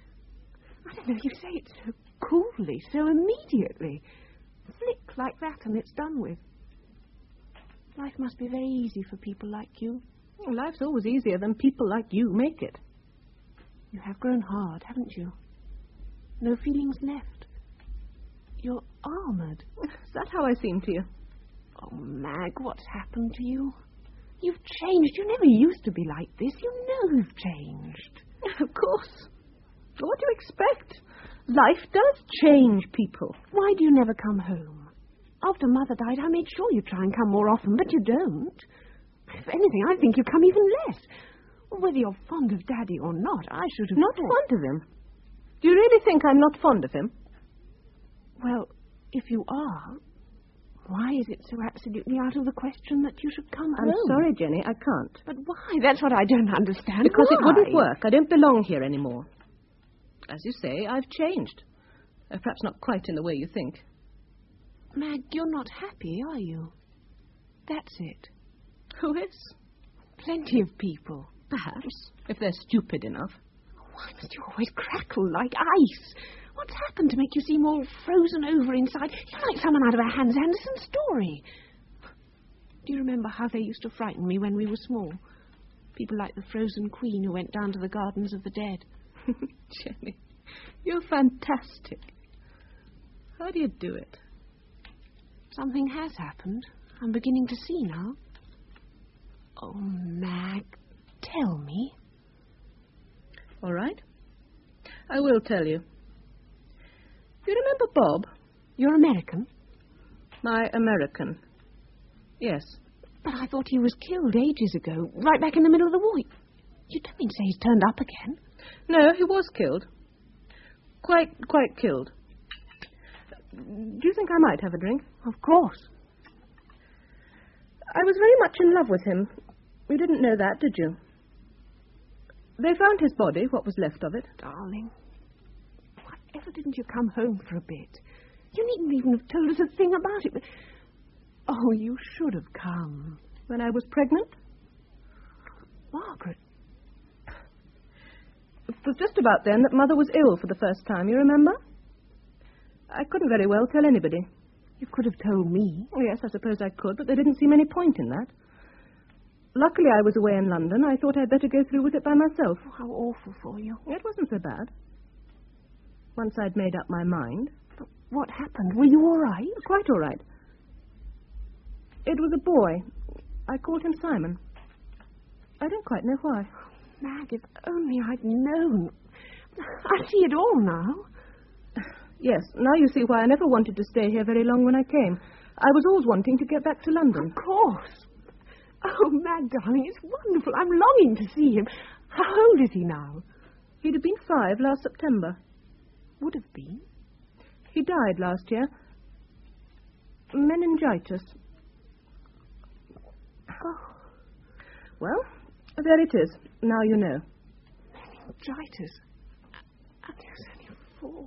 I don't know, you say it so coolly, so immediately. Flick like that and it's done with. Life must be very easy for people like you. Well, life's always easier than people like you make it. You have grown hard, haven't you? No feelings left. You're armoured. Is that how I seem to you? Oh, Mag, what's happened to you? You've changed. You never used to be like this. You know you've changed. Of course. What do you expect? Life does change people. Why do you never come home? After Mother died, I made sure you'd try and come more often, but you don't. If anything, I think you come even less. Whether you're fond of Daddy or not, I should have... Not fond of him? Do you really think I'm not fond of him? Well, if you are, why is it so absolutely out of the question that you should come home? I'm sorry, Jenny, I can't. But why? That's what I don't understand. Because why? It wouldn't work. I don't belong here anymore. As you say, I've changed. Perhaps not quite in the way you think. Mag, you're not happy, are you? That's it. Who is? Plenty of people. Perhaps, if they're stupid enough. Why must you always crackle like ice? What's happened to make you seem all frozen over inside? You're like someone out of a Hans Andersen story. Do you remember how they used to frighten me when we were small? People like the Frozen Queen who went down to the Gardens of the Dead. Jenny, you're fantastic. How do you do it? Something has happened. I'm beginning to see now. Oh, Mag, tell me. All right. I will tell you. You remember Bob? You're American? My American. Yes. But I thought he was killed ages ago, right back in the middle of the war. You don't mean to say he's turned up again? No, he was killed. Quite killed. Do you think I might have a drink? Of course. I was very much in love with him. You didn't know that, did you? They found his body, what was left of it. Darling, whatever didn't you come home for a bit? You needn't even have told us a thing about it. But... Oh, you should have come. When I was pregnant? Margaret. It was just about then that Mother was ill for the first time, you remember? I couldn't very well tell anybody. You could have told me. Oh, yes, I suppose I could, but there didn't seem any point in that. Luckily, I was away in London. I thought I'd better go through with it by myself. Oh, how awful for you. It wasn't so bad. Once I'd made up my mind. But what happened? Were you all right? Quite all right. It was a boy. I called him Simon. I don't quite know why. Mag, if only I'd known. I see it all now. Yes, now you see why I never wanted to stay here very long when I came. I was always wanting to get back to London. Of course. Oh, Mag, darling, it's wonderful. I'm longing to see him. How old is he now? He'd have been 5 last September. Would have been? He died last year. Meningitis. Oh. Well, there it is. Now you know. Meningitis. And he was only 4.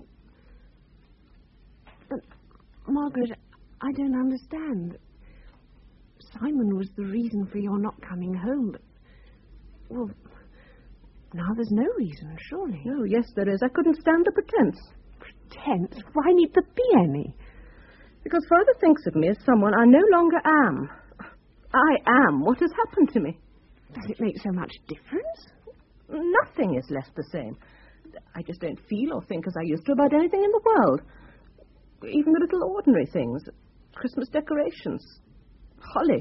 Margaret, I don't understand. Simon was the reason for your not coming home, but... Well, now there's no reason, surely. Oh, yes, there is. I couldn't stand the pretense. Pretense? Why need there be any? Because Father thinks of me as someone I no longer am. I am what has happened to me. Does it make so much difference? Nothing is less the same. I just don't feel or think as I used to about anything in the world. Even the little ordinary things. Christmas decorations. Holly.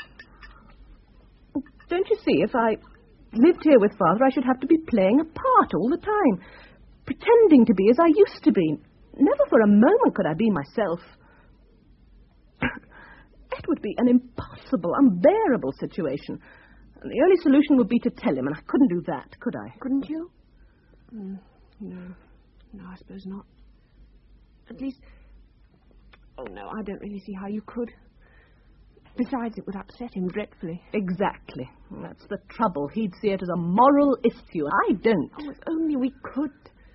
Don't you see, if I lived here with Father, I should have to be playing a part all the time. Pretending to be as I used to be. Never for a moment could I be myself. It would be an impossible, unbearable situation. And the only solution would be to tell him, and I couldn't do that, could I? Couldn't you? No, I suppose not. At least... Oh, no, I don't really see how you could. Besides, it would upset him dreadfully. Exactly. That's the trouble. He'd see it as a moral issue. I don't. Oh, if only we could.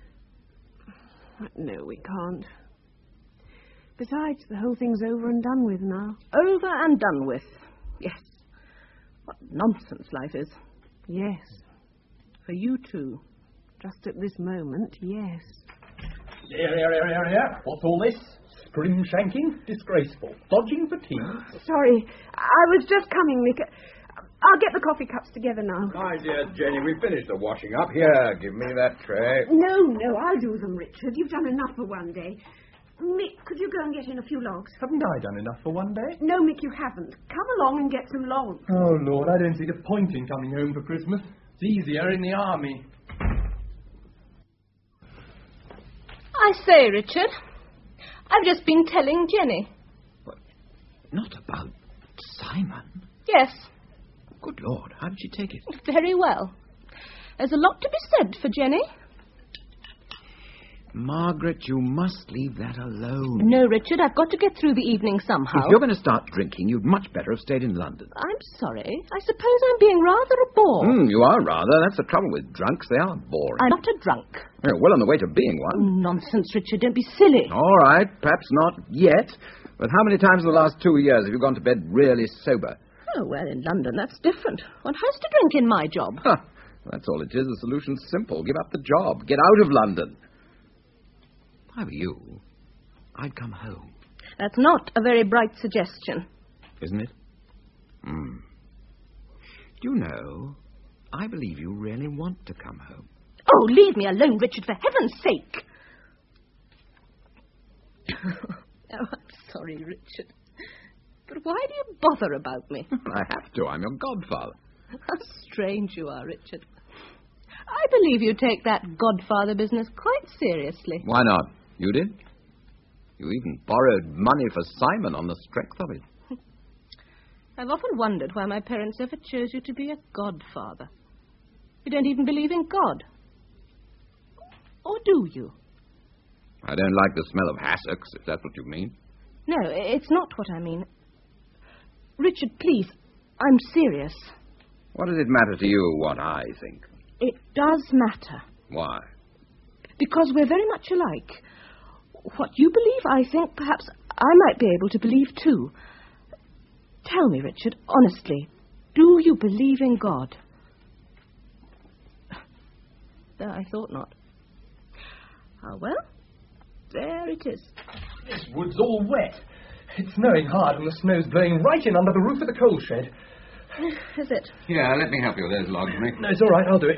No, we can't. Besides, the whole thing's over and done with now. Over and done with. Yes. What nonsense life is. Yes. For you too. Just at this moment, yes. Here. What's all this? Spring shanking? Disgraceful. Dodging for tea? Sorry. I was just coming, Nick. I'll get the coffee cups together now. My dear Jenny, we've finished the washing up. Here, give me that tray. No, I'll do them, Richard. You've done enough for one day. Mick, could you go and get in a few logs? Haven't I done enough for one day? No, Mick, you haven't. Come along and get some logs. Oh, Lord, I don't see the point in coming home for Christmas. It's easier in the army. I say, Richard, I've just been telling Jenny. What? Not about Simon? Yes. Good Lord, how did she take it? Very well. There's a lot to be said for Jenny. Margaret, you must leave that alone. No, Richard, I've got to get through the evening somehow. If you're going to start drinking, you'd much better have stayed in London. I'm sorry. I suppose I'm being rather a bore. You are rather. That's the trouble with drunks. They are boring. I'm not a drunk. You're well on the way to being one. Nonsense, Richard. Don't be silly. All right, perhaps not yet. But how many times in the last 2 years have you gone to bed really sober? Oh, well, in London, that's different. One has to drink in my job. Huh. That's all it is. The solution's simple. Give up the job. Get out of London. If I were you, I'd come home. That's not a very bright suggestion. Isn't it? Do you know, I believe you really want to come home. Oh, leave me alone, Richard, for heaven's sake. Oh, I'm sorry, Richard. But why do you bother about me? I have to. I'm your godfather. How strange you are, Richard. I believe you take that godfather business quite seriously. Why not? You did? You even borrowed money for Simon on the strength of it. I've often wondered why my parents ever chose you to be a godfather. You don't even believe in God. Or do you? I don't like the smell of hassocks, if that's what you mean. No, it's not what I mean. Richard, please, I'm serious. What does it matter to you what I think? It does matter. Why? Because we're very much alike. What you believe, I think, perhaps I might be able to believe too. Tell me, Richard, honestly, do you believe in God? No, I thought not. Ah, well, there it is. This wood's all wet. It's snowing hard and the snow's blowing right in under the roof of the coal shed. Is it? Yeah, let me help you with those logs, Mick. No, it's all right. I'll do it.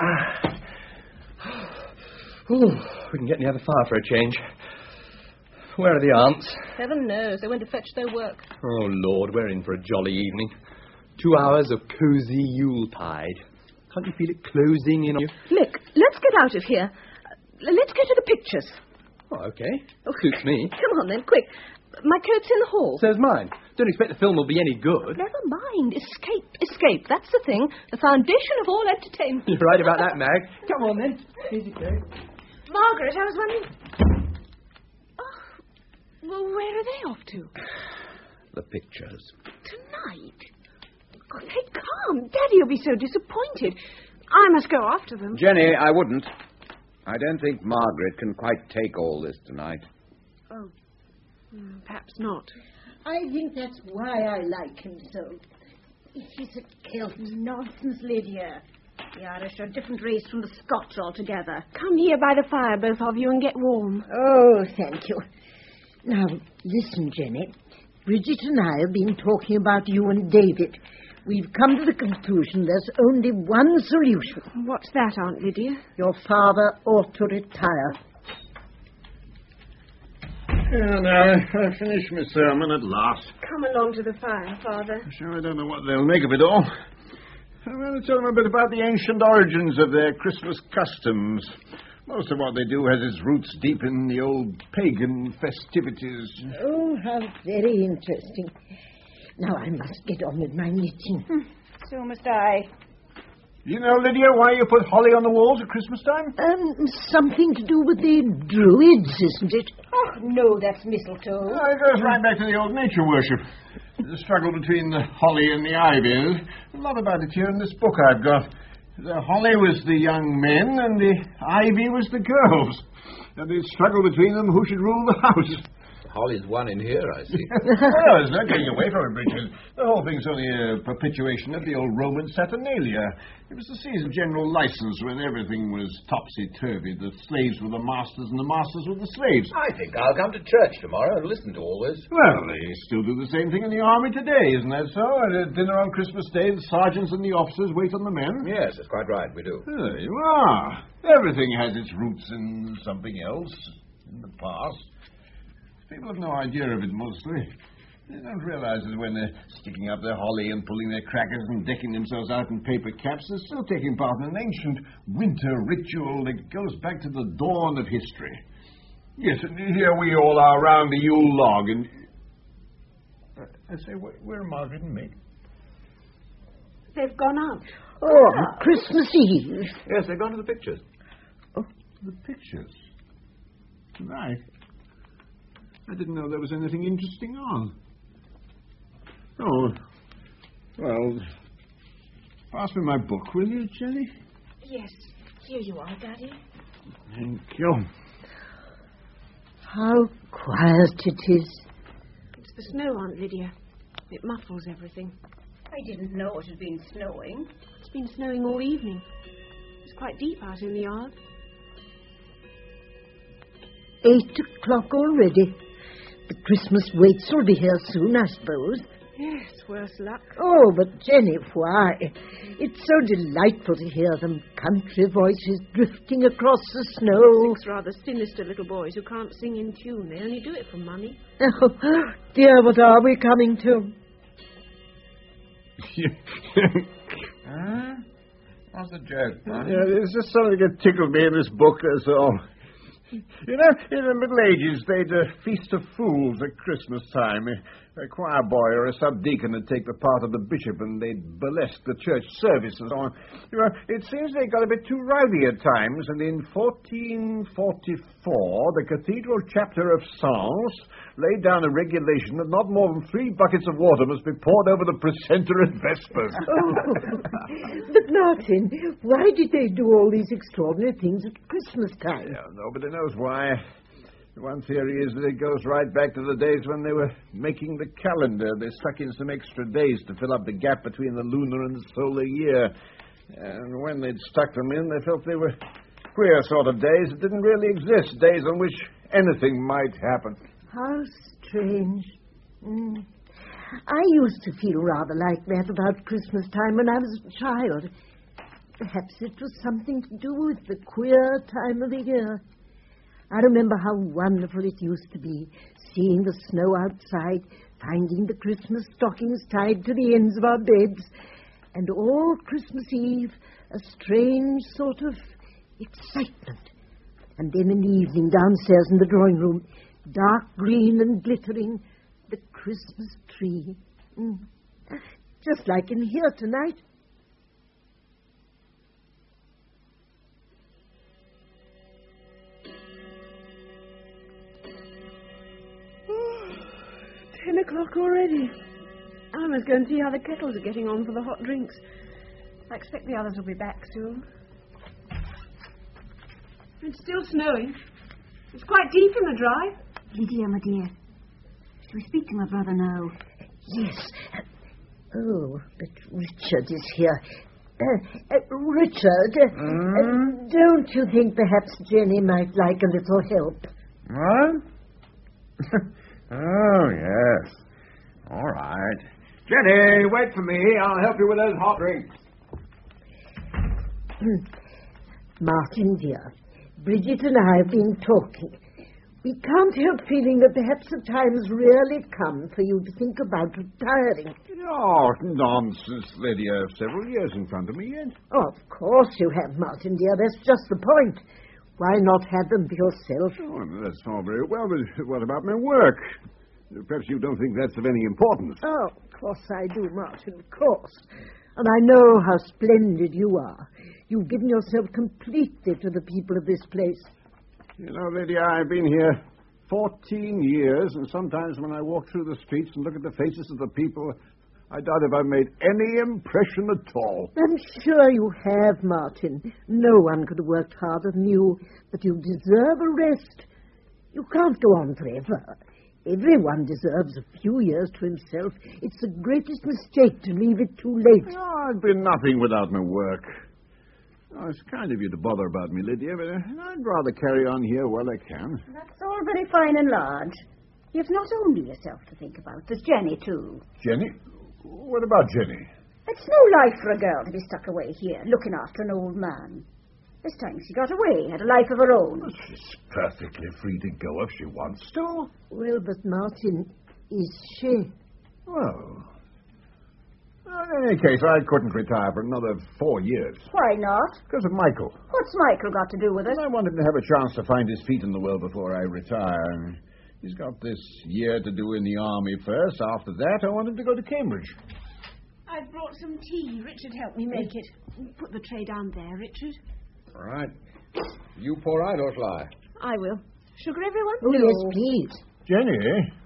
Ooh, we can get near the fire for a change. Where are the aunts? Heaven knows. They went to fetch their work. Oh, Lord, we're in for a jolly evening. 2 hours of cosy Yuletide. Can't you feel it closing in on you? Mick, let's get out of here. Let's go to the pictures. Oh, okay. Suits me. Come on, then, quick. My coat's in the hall. So's mine. Don't expect the film will be any good. Never mind. Escape. That's the thing. The foundation of all entertainment. You're right about that, Mag. Come on, then. Easy, Kate. Margaret, I was wondering... Well, where are they off to? The pictures. Tonight? Oh, they can't. Daddy'll be so disappointed. I must go after them. Jenny, I wouldn't. I don't think Margaret can quite take all this tonight. Oh, perhaps not. I think that's why I like him so. He's a Celt. Nonsense, Lydia. The Irish are a different race from the Scots altogether. Come here by the fire, both of you, and get warm. Oh, thank you. Now, listen, Jenny. Bridget and I have been talking about you and David. We've come to the conclusion there's only one solution. What's that, Aunt Lydia? Your father ought to retire. Now, I finished my sermon at last. Come along to the fire, Father. Sure, I don't know what they'll make of it all. I'm going to tell them a bit about the ancient origins of their Christmas customs. Most of what they do has its roots deep in the old pagan festivities. Oh, how very interesting. Now I must get on with my knitting. So must I. You know, Lydia, why you put holly on the walls at Christmas time? Something to do with the Druids, isn't it? Oh, no, that's mistletoe. Oh, it goes right back to the old nature worship. The struggle between the holly and the ivy. There's a lot about it here in this book I've got. The holly was the young men and the ivy was the girls. And the struggle between them who should rule the house. Holly's one in here, I see. Well, there's no getting away from it, Bridget. The whole thing's only a perpetuation of the old Roman Saturnalia. It was the season of general license when everything was topsy-turvy. The slaves were the masters and the masters were the slaves. I think I'll come to church tomorrow and listen to all this. Well, they still do the same thing in the army today, isn't that so? At a dinner on Christmas Day, the sergeants and the officers wait on the men? Yes, that's quite right, we do. There you are. Everything has its roots in something else, in the past. People have no idea of it, mostly. They don't realize that when they're sticking up their holly and pulling their crackers and decking themselves out in paper caps, they're still taking part in an ancient winter ritual that goes back to the dawn of history. Yes, and here we all are around the Yule log, and... I say, where are Margaret and me? They've gone out. Oh, Christmas Eve. Yes, they've gone to the pictures. Oh, the pictures. Right. I didn't know there was anything interesting on. Oh, well, pass me my book, will you, Jenny? Yes, here you are, Daddy. Thank you. How quiet it is. It's the snow, Aunt Lydia. It muffles everything. I didn't know it had been snowing. It's been snowing all evening. It's quite deep out in the yard. 8 o'clock already. The Christmas waits will be here soon, I suppose. Yes, worse luck. Oh, but Jenny, why? It's so delightful to hear them country voices drifting across the snow. 6 rather sinister little boys who can't sing in tune. They only do it for money. Oh, dear, what are we coming to? What's the joke, Martin? Yeah, there's just something that tickled me in this book, that's all. You know, in the Middle Ages, they'd a feast of fools at Christmas time. A choir boy or a subdeacon would take the part of the bishop and they'd burlesque the church service and so on. You know, it seems they got a bit too rowdy at times, and in 1444, the cathedral chapter of Sens laid down a regulation that not more than 3 buckets of water must be poured over the precentor at Vespers. Oh, but Martin, why did they do all these extraordinary things at Christmas time? Yeah, nobody knows why. One theory is that it goes right back to the days when they were making the calendar. They stuck in some extra days to fill up the gap between the lunar and the solar year. And when they'd stuck them in, they felt they were queer sort of days that didn't really exist, days on which anything might happen. How strange. I used to feel rather like that about Christmas time when I was a child. Perhaps it was something to do with the queer time of the year. I remember how wonderful it used to be, seeing the snow outside, finding the Christmas stockings tied to the ends of our beds, and all Christmas Eve, a strange sort of excitement. And then in the evening, downstairs in the drawing room, dark green and glittering, the Christmas tree. Just like in here tonight. Oh, 10 o'clock already. I must go and see how the kettles are getting on for the hot drinks. I expect the others will be back soon. It's still snowing. It's quite deep in the drive. Lydia, my dear, shall we speak to my brother now? Yes. Oh, but Richard is here. Richard, don't you think perhaps Jenny might like a little help? What? Oh, yes. All right. Jenny, wait for me. I'll help you with those hot drinks. Martin, dear, Bridget and I have been talking. We can't help feeling that perhaps the time's really come for you to think about retiring. Oh, nonsense, Lydia. Several years in front of me yet. Oh, of course you have, Martin, dear. That's just the point. Why not have them for yourself? Oh, that's all very well, but what about my work? Perhaps you don't think that's of any importance. Oh, of course I do, Martin, of course. And I know how splendid you are. You've given yourself completely to the people of this place. You know, Lydia, I've been here 14 years, and sometimes when I walk through the streets and look at the faces of the people, I doubt if I've made any impression at all. I'm sure you have, Martin. No one could have worked harder than you, but you deserve a rest. You can't go on forever. Everyone deserves a few years to himself. It's the greatest mistake to leave it too late. Oh, I'd be nothing without my work. Oh, it's kind of you to bother about me, Lydia, but I'd rather carry on here while I can. That's all very fine and large. You've not only yourself to think about, there's Jenny, too. Jenny? What about Jenny? It's no life for a girl to be stuck away here, looking after an old man. This time she got away, had a life of her own. Well, she's perfectly free to go if she wants to. Well, but Martin, is she? Well, in any case, I couldn't retire for another 4 years. Why not? Because of Michael. What's Michael got to do with it? I wanted to have a chance to find his feet in the world before I retire. He's got this year to do in the army first. After that, I want him to go to Cambridge. I've brought some tea. Richard helped me make it. Put the tray down there, Richard. All right. You pour out or shall I? I will. Sugar, everyone? Oh, No. yes, please. Jenny,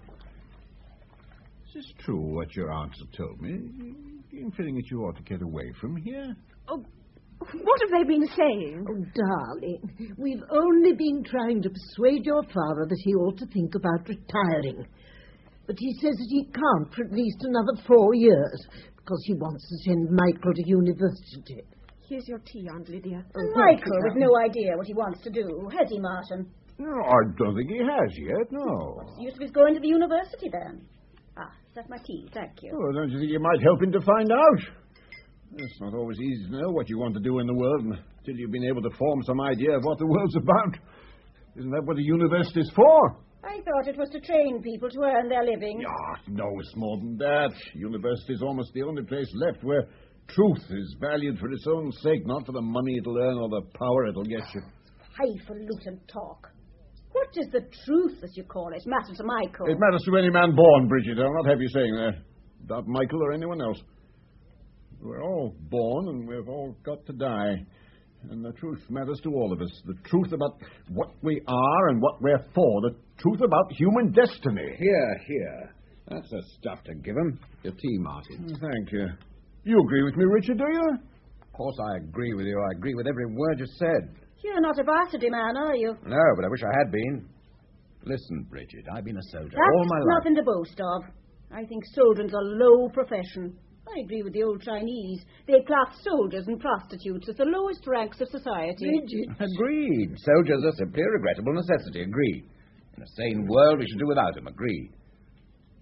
is this true what your aunts have told me? I'm feeling that you ought to get away from here. Oh, what have they been saying? Oh, darling, we've only been trying to persuade your father that he ought to think about retiring. But he says that he can't for at least another 4 years because he wants to send Michael to university. Here's your tea, Aunt Lydia. And Michael with no idea what he wants to do, has he, Martin? No, I don't think he has yet, no. What's the use of his going to the university, then? Ah, is that my tea? Thank you. Oh, don't you think you might help him to find out? It's not always easy to know what you want to do in the world until you've been able to form some idea of what the world's about. Isn't that what the university's for? I thought it was to train people to earn their living. No, it's more than that. University's almost the only place left where truth is valued for its own sake, not for the money it'll earn or the power it'll get you. Highfalutin talk. What is the truth, as you call it, matter to Michael? It matters to any man born, Bridget. I'll not have you saying that. About Michael or anyone else. We're all born and we've all got to die. And the truth matters to all of us. The truth about what we are and what we're for. The truth about human destiny. Here. That's the stuff to give him. Your tea, Martin. Thank you. You agree with me, Richard, do you? Of course I agree with you. I agree with every word you said. You're not a varsity man, are you? No, but I wish I had been. Listen, Bridget, I've been a soldier That's all my life. nothing to boast of. I think soldiering's a low profession. I agree with the old Chinese. They class soldiers and prostitutes as the lowest ranks of society. Agreed. Soldiers are simply a regrettable necessity. Agreed. In a sane world, we should do without them. Agreed.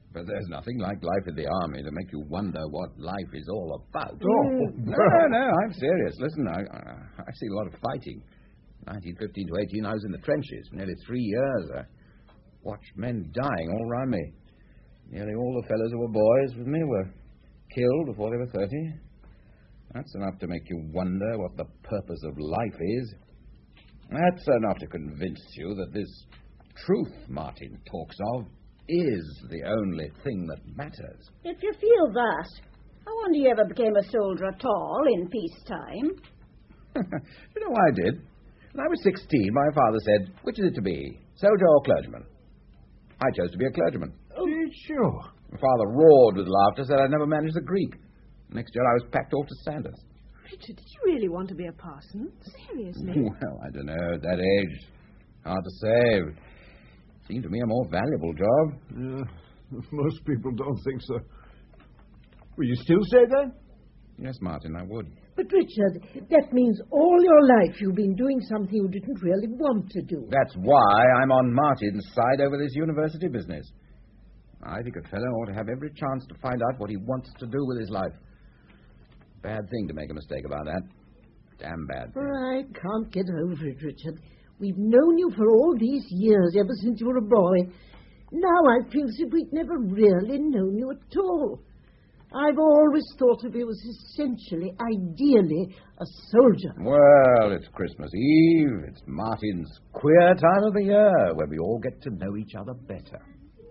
But there's nothing like life in the army to make you wonder what life is all about. Oh, No, I'm serious. Listen, I see a lot of fighting. 1915 to 18, I was in the trenches for nearly 3 years. I watched men dying all around me. Nearly all the fellows who were boys with me were killed before they were 30. That's enough to make you wonder what the purpose of life is. That's enough to convince you that this truth Martin talks of is the only thing that matters. If you feel that, I wonder you ever became a soldier at all in peacetime. You know why I did? When I was 16, my father said, which is it to be, soldier or clergyman? I chose to be a clergyman. Did you? My father roared with laughter, said I'd never manage the Greek. Next year I was packed off to Sandhurst. Richard, did you really want to be a parson? Seriously? Well, I don't know. At that age, hard to say. Seemed to me a more valuable job. Yeah, most people don't think so. Will you still say that? Yes, Martin, I would. But, Richard, that means all your life you've been doing something you didn't really want to do. That's why I'm on Martin's side over this university business. I think a fellow ought to have every chance to find out what he wants to do with his life. Bad thing to make a mistake about that. Damn bad thing. I can't get over it, Richard. We've known you for all these years, ever since you were a boy. Now I feel as if we'd never really known you at all. I've always thought of you as essentially, ideally, a soldier. Well, it's Christmas Eve. It's Martin's queer time of the year, where we all get to know each other better.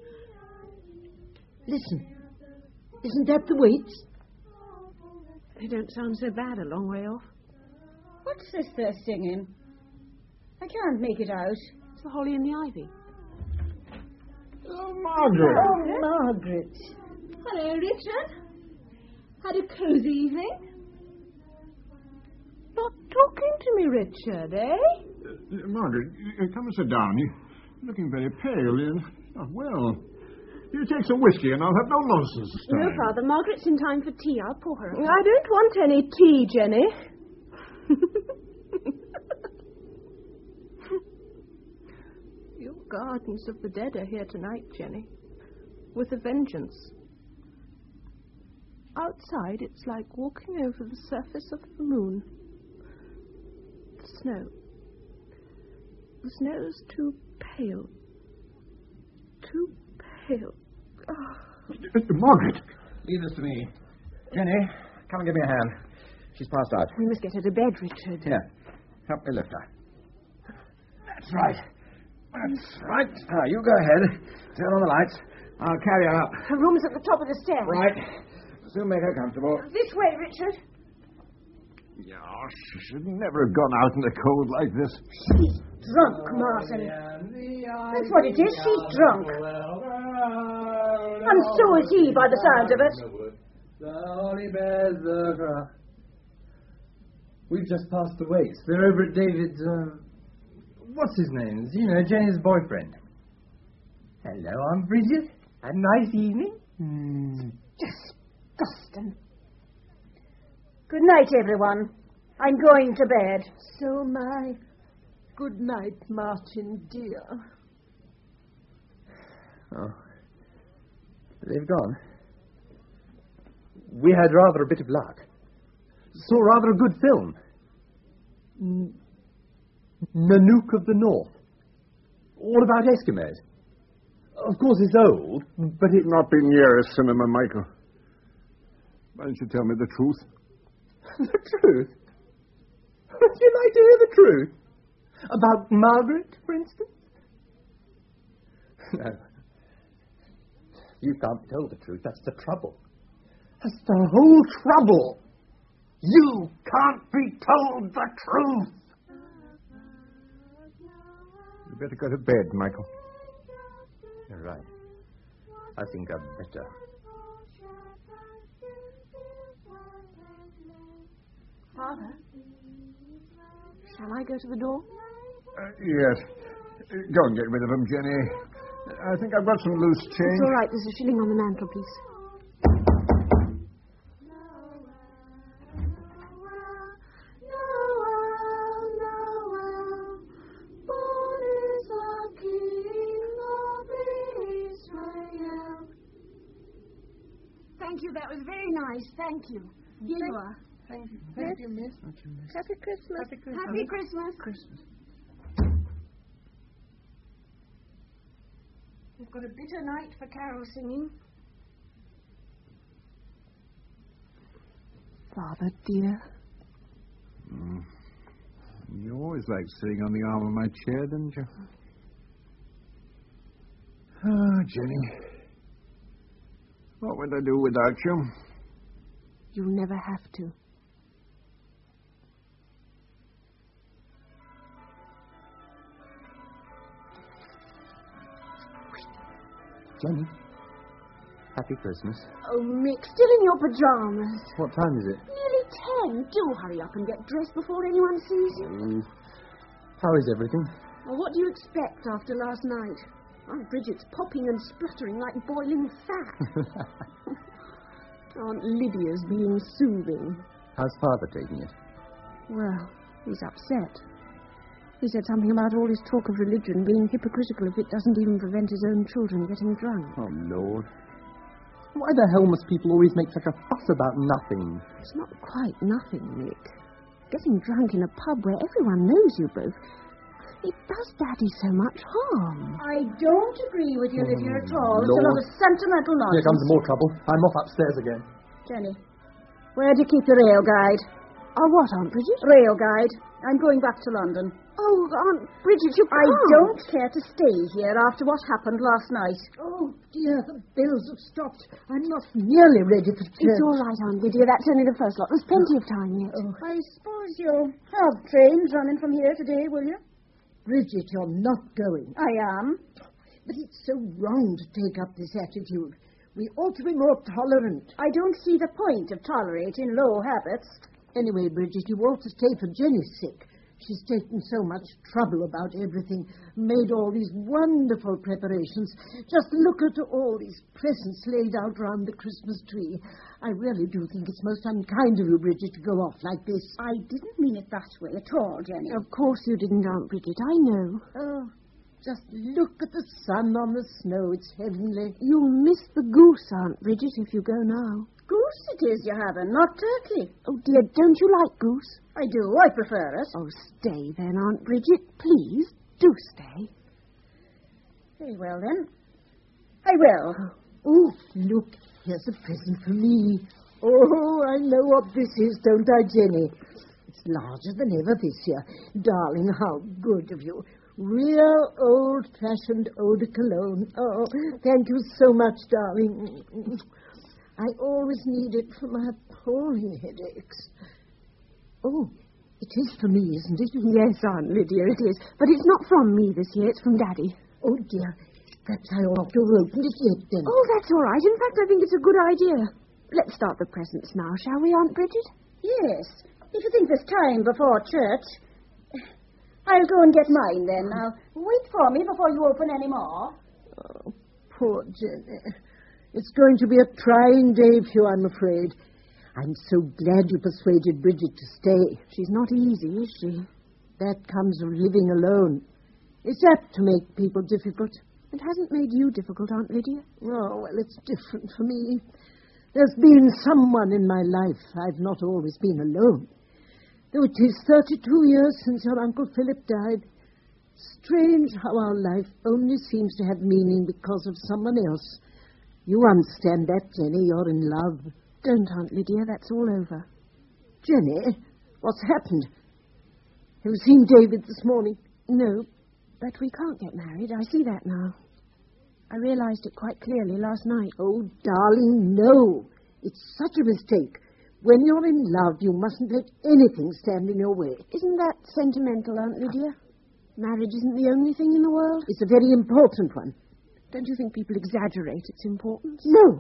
Listen. Isn't that the Waits? They don't sound so bad a long way off. What's this they're singing? I can't make it out. It's the Holly and the Ivy. Oh, Margaret. Oh, Margaret. Hello, Richard. Had a cosy evening? Not talking to me, Richard, eh? Margaret, come and sit down. You're looking very pale. You're not well. You take some whiskey and I'll have no nonsense this time. No, Father. Margaret's in time for tea. I'll pour her. I don't want any tea, Jenny. Your gardens of the dead are here tonight, Jenny. With a vengeance. Outside, it's like walking over the surface of the moon. The snow. The snow's too pale. Too pale. Oh. Margaret! Leave this to me. Jenny, come and give me a hand. She's passed out. We must get her to bed, Richard. Here, help me lift her. That's right. That's right. Now, you go ahead. Turn on the lights. I'll carry her up. Her room's at the top of the stairs. Right. Soon make her comfortable. This way, Richard. Yeah, she should never have gone out in the cold like this. She's drunk, Martin. That's what it is. She's drunk. And so is he, by the sound of it. The Holy Bears, we've just passed the Waits. They're over at David's, what's his name? You know, Jenny's boyfriend. Hello, Aunt Bridget. Had a nice evening? Disgusting. Good night, everyone. I'm going to bed. So am I. Good night, Martin, dear. Oh. They've gone. We had rather a bit of luck. Saw rather a good film. Nanook of the North. All about Eskimos. Of course, it's old, but it's not been near a cinema, Michael. Why don't you tell me the truth? The truth? Would you like to hear the truth? About Margaret, for instance? No. You can't be told the truth. That's the trouble. That's the whole trouble. You can't be told the truth. You better go to bed, Michael. You're right. I think I'd better. Father, shall I go to the door? Yes. Go and get rid of them, Jenny. I think I've got some loose change. It's all right. There's a shilling on the mantelpiece. that was very nice. Thank you. Here you are. Thank you, miss. Happy Christmas. Happy Christmas. Happy Christmas. Christmas. We've got a bitter night for carol singing. Father, dear. You always liked sitting on the arm of my chair, didn't you? Ah, Jenny. What would I do without you? You'll never have to. Jenny, happy Christmas. Oh, Mick, still in your pajamas. What time is it? Nearly 10. Do hurry up and get dressed before anyone sees you. How is everything? Well, what do you expect after last night? Aunt Bridget's popping and spluttering like boiling fat. Aunt Lydia's being soothing. How's Father taking it? Well, he's upset. He said something about all his talk of religion being hypocritical if it doesn't even prevent his own children getting drunk. Oh, Lord. Why the hell must people always make such a fuss about nothing? It's not quite nothing, Nick. Getting drunk in a pub where everyone knows you both, it does Daddy so much harm. I don't agree with you, Lydia, at all. It's a Lord. lot of sentimental nonsense. Here comes more trouble. I'm off upstairs again. Jenny, where do you keep your rail guide? Oh, what, Aunt Bridget? Rail guide. I'm going back to London. Oh, Aunt Bridget, you I can't. don't care to stay here after what happened last night. Oh, dear, the bells have stopped. I'm not nearly ready for church. It's all right, Aunt Lydia. That's only the first lot. There's plenty of time yet. I suppose you'll have trains running from here today, will you? Bridget, you're not going. I am. But it's so wrong to take up this attitude. We ought to be more tolerant. I don't see the point of tolerating low habits. Anyway, Bridget, you ought to stay for Jenny's sake. She's taken so much trouble about everything, made all these wonderful preparations. Just look at all these presents laid out round the Christmas tree. I really do think it's most unkind of you, Bridget, to go off like this. I didn't mean it that way at all, Jenny. Of course you didn't, Aunt Bridget. I know. Oh, just look at the sun on the snow. It's heavenly. You'll miss the goose, Aunt Bridget, if you go now. Goose it is you're having, not turkey. Oh, dear, don't you like goose? I do. I prefer it. Oh, stay then, Aunt Bridget. Please, do stay. Very well, then. I will. Oh, look, here's a present for me. Oh, I know what this is, don't I, Jenny? It's larger than ever this year. Darling, how good of you. Real old-fashioned eau de cologne. Oh, thank you so much, darling. I always need it for my appalling headaches. Oh, it is for me, isn't it? Yes, Aunt Lydia, it is. But it's not from me this year, it's from Daddy. Oh, dear. Perhaps I ought to have opened it yet, then. Oh, that's all right. In fact, I think it's a good idea. Let's start the presents now, shall we, Aunt Bridget? Yes. If you think there's time before church, I'll go and get mine then. Now, wait for me before you open any more. Oh, poor Jenny. It's going to be a trying day for you, I'm afraid. I'm so glad you persuaded Bridget to stay. She's not easy, is she? That comes of living alone. It's apt to make people difficult. It hasn't made you difficult, Aunt Lydia. Oh, well, it's different for me. There's been someone in my life. I've not always been alone. Though it is 32 years since your Uncle Philip died. Strange how our life only seems to have meaning because of someone else. You understand that, Jenny. You're in love. Don't, Aunt Lydia. That's all over. Jenny, what's happened? Have you seen David this morning? No, but we can't get married. I see that now. I realized it quite clearly last night. Oh, darling, no. It's such a mistake. When you're in love, you mustn't let anything stand in your way. Isn't that sentimental, Aunt Lydia? Marriage isn't the only thing in the world. It's a very important one. Don't you think people exaggerate its importance? No.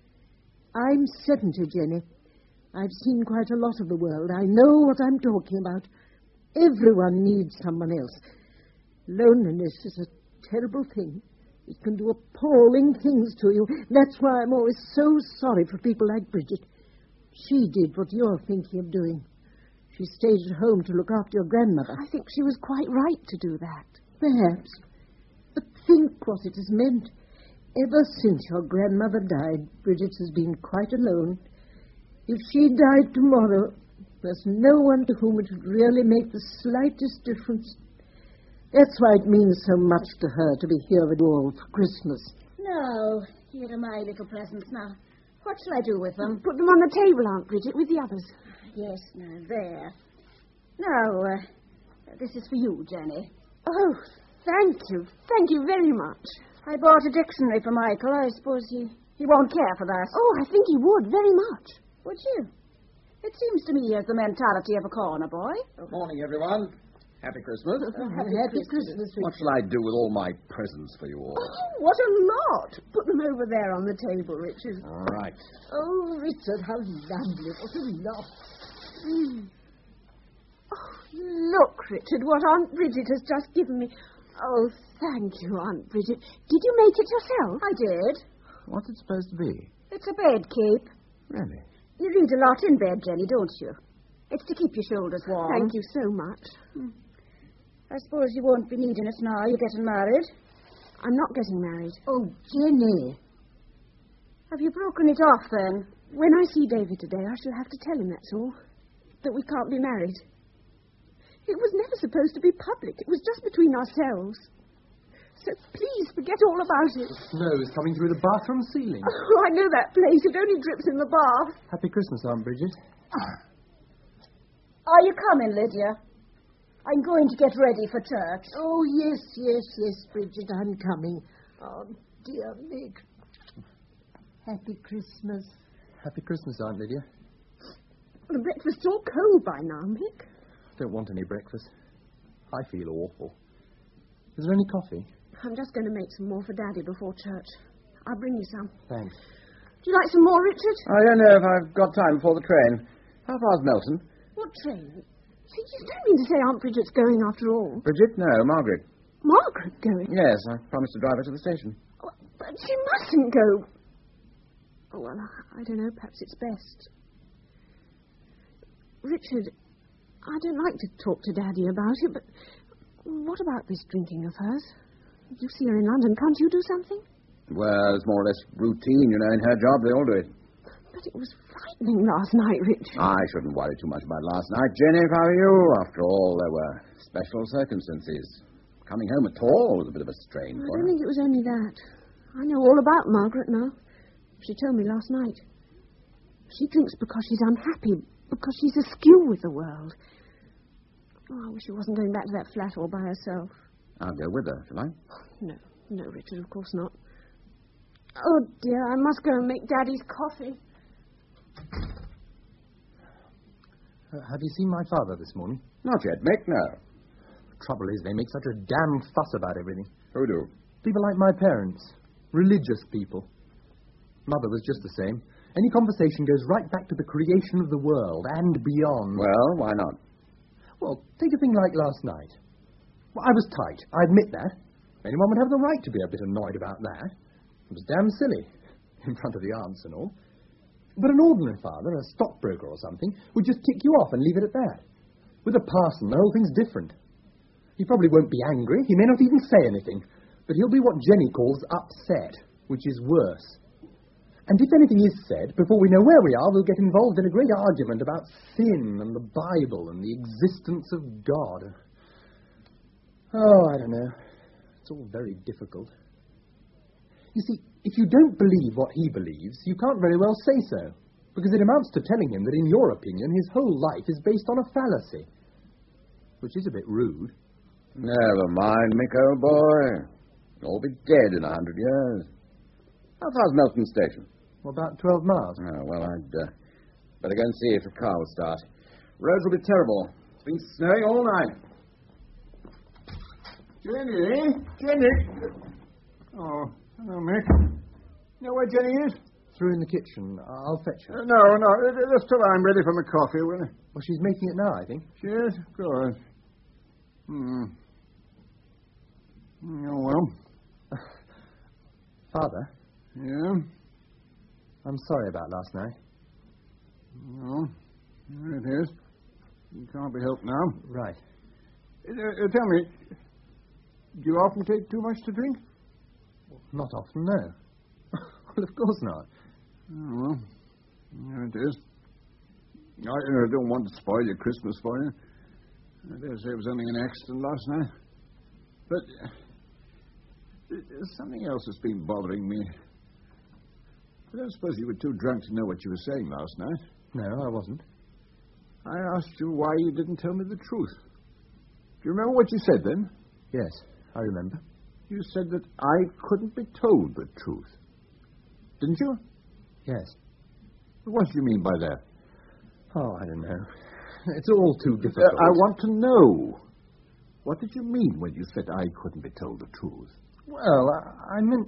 I'm 70, Jenny. I've seen quite a lot of the world. I know what I'm talking about. Everyone needs someone else. Loneliness is a terrible thing. It can do appalling things to you. That's why I'm always so sorry for people like Bridget. She did what you're thinking of doing. She stayed at home to look after your grandmother. I think she was quite right to do that. Perhaps. But think what it has meant. Ever since your grandmother died, Bridget has been quite alone. If she died tomorrow, there's no one to whom it would really make the slightest difference. That's why it means so much to her to be here with you all for Christmas. No, here are my little presents now. What shall I do with them? Put them on the table, Aunt Bridget, with the others. Yes, now, there. Now, this is for you, Jenny. Oh, thank you. Thank you very much. I bought a dictionary for Michael. I suppose he won't care for that. Oh, I think he would, very much. Would you? It seems to me he has the mentality of a corner boy. Good morning, everyone. Happy Christmas. Happy Christmas. What shall I do with all my presents for you all? Oh, what a lot. Put them over there on the table, Richard. All right. Oh, Richard, how lovely. What a lot. Oh, look, Richard, what Aunt Bridget has just given me. Oh, thank you, Aunt Bridget. Did you make it yourself? I did. What's it supposed to be? It's a bed cape. Really? You read a lot in bed, Jenny, don't you? It's to keep your shoulders warm. Thank you so much. I suppose you won't be needing it now. You're getting married. I'm not getting married. Oh, Jenny. Have you broken it off, then? When I see David today, I shall have to tell him, that's all. That we can't be married. It was never supposed to be public. It was just between ourselves. So please forget all about it. The snow is coming through the bathroom ceiling. Oh, I know that place. It only drips in the bath. Happy Christmas, Aunt Bridget. Are you coming, Lydia? I'm going to get ready for church. Oh, yes, Bridget, I'm coming. Oh, dear Mick. Happy Christmas. Happy Christmas, Aunt Lydia. The breakfast's all cold by now, Mick. Don't want any breakfast. I feel awful. Is there any coffee? I'm just going to make some more for Daddy before church. I'll bring you some. Thanks. Do you like some more, Richard? I don't know if I've got time before the train. How far's Melton? What train? You don't mean to say Aunt Bridget's going after all? Bridget? No, Margaret. Margaret going? Yes, I promised to drive her to the station. Oh, but she mustn't go. Oh, well, I don't know. Perhaps it's best. Richard, I don't like to talk to Daddy about it, but what about this drinking of hers? You see her in London. Can't you do something? Well, it's more or less routine, you know. In her job, they all do it. But it was frightening last night, Richard. I shouldn't worry too much about last night, Jenny, if I were you. After all, there were special circumstances. Coming home at all was a bit of a strain I for don't her. think it was only that. I know all about Margaret now. She told me last night. She drinks because she's unhappy, because she's askew with the world. Oh, I wish she wasn't going back to that flat all by herself. I'll go with her, shall I? No, Richard, of course not. Oh, dear, I must go and make Daddy's coffee. Have you seen my father this morning? Not yet, Mick, no. The trouble is, they make such a damn fuss about everything. Who do? People like my parents. Religious people. Mother was just the same. Any conversation goes right back to the creation of the world and beyond. Well, why not? Well, take a thing like last night. Well, I was tight. I admit that. Anyone would have the right to be a bit annoyed about that. It was damn silly. In front of the aunts and all. But an ordinary father, a stockbroker or something, would just tick you off and leave it at that. With a parson, the whole thing's different. He probably won't be angry. He may not even say anything. But he'll be what Jenny calls upset, which is worse. And if anything is said, before we know where we are, we'll get involved in a great argument about sin and the Bible and the existence of God. Oh, I don't know. It's all very difficult. You see, if you don't believe what he believes, you can't very well say so, because it amounts to telling him that, in your opinion, his whole life is based on a fallacy, which is a bit rude. Never mind, Mick, old boy. You'll all be dead in 100 years. How far's Melton Station? Well, about 12 miles. Oh, well, I'd better go and see if the car will start. Roads will be terrible. It's been snowing all night. Jenny! Oh, hello, Mick. You know where Jenny is? Through in the kitchen. I'll fetch her. No. Just till I'm ready for my coffee, will you? Well, she's making it now, I think. She is? Good. Oh, well. Father? Yeah? I'm sorry about last night. No. There it is. It can't be helped now. Right. Tell me, do you often take too much to drink? Not often, no. Well, of course not. Oh, well, there it is. I don't want to spoil your Christmas for you. I dare say it was only an accident last night. But there's something else that's been bothering me. I don't suppose you were too drunk to know what you were saying last night. No, I wasn't. I asked you why you didn't tell me the truth. Do you remember what you said then? Yes, I remember. You said that I couldn't be told the truth. Didn't you? Yes. What do you mean by that? Oh, I don't know. It's all too difficult. I want to know. What did you mean when you said I couldn't be told the truth? Well, I meant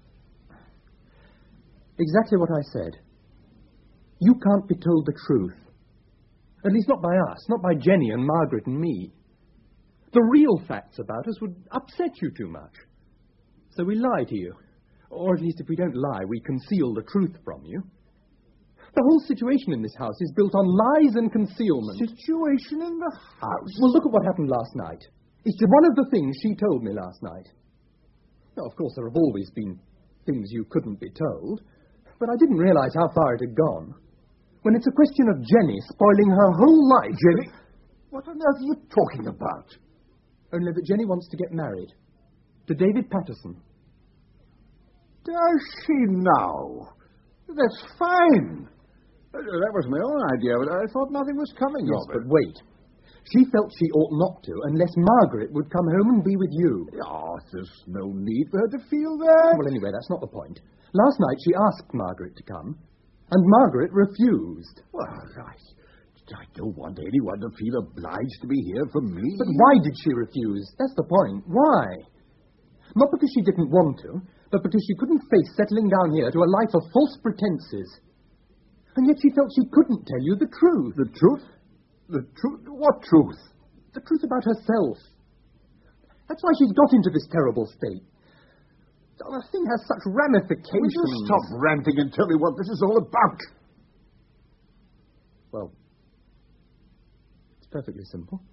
exactly what I said. You can't be told the truth. At least not by us, not by Jenny and Margaret and me. The real facts about us would upset you too much. So we lie to you. Or at least if we don't lie, we conceal the truth from you. The whole situation in this house is built on lies and concealment. Situation in the house? Well, look at what happened last night. It's one of the things she told me last night. Now, of course, there have always been things you couldn't be told, but I didn't realize how far it had gone. When it's a question of Jenny spoiling her whole life... Jenny? What on earth are you talking about? Only that Jenny wants to get married. To David Patterson. Does she now? That's fine. That was my own idea, but I thought nothing was coming yes, of it. But wait. She felt she ought not to unless Margaret would come home and be with you. Oh, there's no need for her to feel that. Well, anyway, that's not the point. Last night she asked Margaret to come, and Margaret refused. Well, I don't want anyone to feel obliged to be here for me. But why did she refuse? That's the point. Why? Not because she didn't want to, but because she couldn't face settling down here to a life of false pretenses. And yet she felt she couldn't tell you the truth. The truth? The truth? What truth? The truth about herself. That's why she's got into this terrible state. The thing has such ramifications. Will you stop ranting and tell me what this is all about? Well, it's perfectly simple.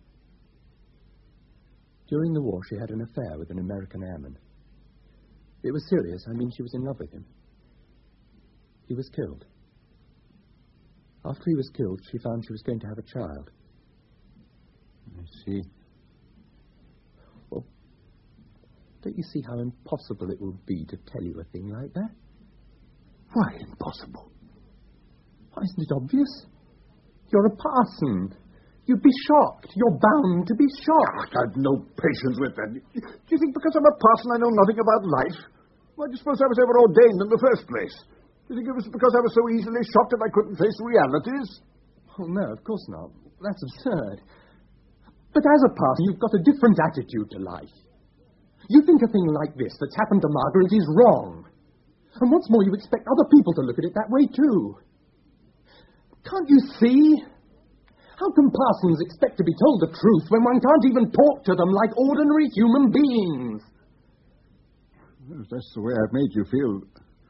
During the war, she had an affair with an American airman. It was serious. I mean, she was in love with him. He was killed. After he was killed, she found she was going to have a child. I see. Well, don't you see how impossible it would be to tell you a thing like that? Why impossible? Why, isn't it obvious? You're a parson. You'd be shocked. You're bound to be shocked. I've no patience with that. Do you think because I'm a parson I know nothing about life? Why do you suppose I was ever ordained in the first place? Do you think it was because I was so easily shocked that I couldn't face realities? Oh, no, of course not. That's absurd. But as a parson, you've got a different attitude to life. You think a thing like this that's happened to Margaret is wrong. And what's more, you expect other people to look at it that way, too. Can't you see? How can parsons expect to be told the truth when one can't even talk to them like ordinary human beings? Well, if that's the way I've made you feel,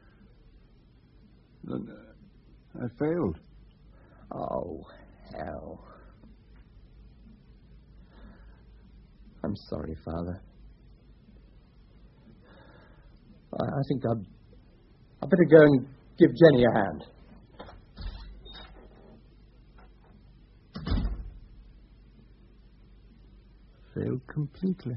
then I failed. Oh, hell. I'm sorry, Father. I think I'd better go and give Jenny a hand. Failed completely.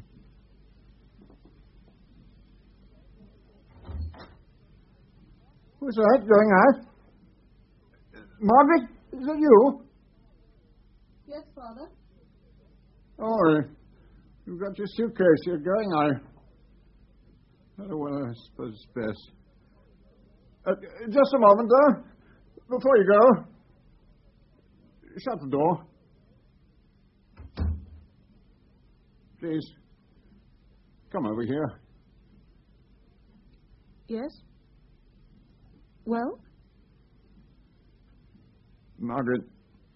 Who's that going out? Margaret, is that you? Yes, Father. Oh, you've got your suitcase. You're going, are you? Oh, well, I suppose it's best. Just a moment, though. Before you go, shut the door. Please, come over here. Yes? Well? Margaret,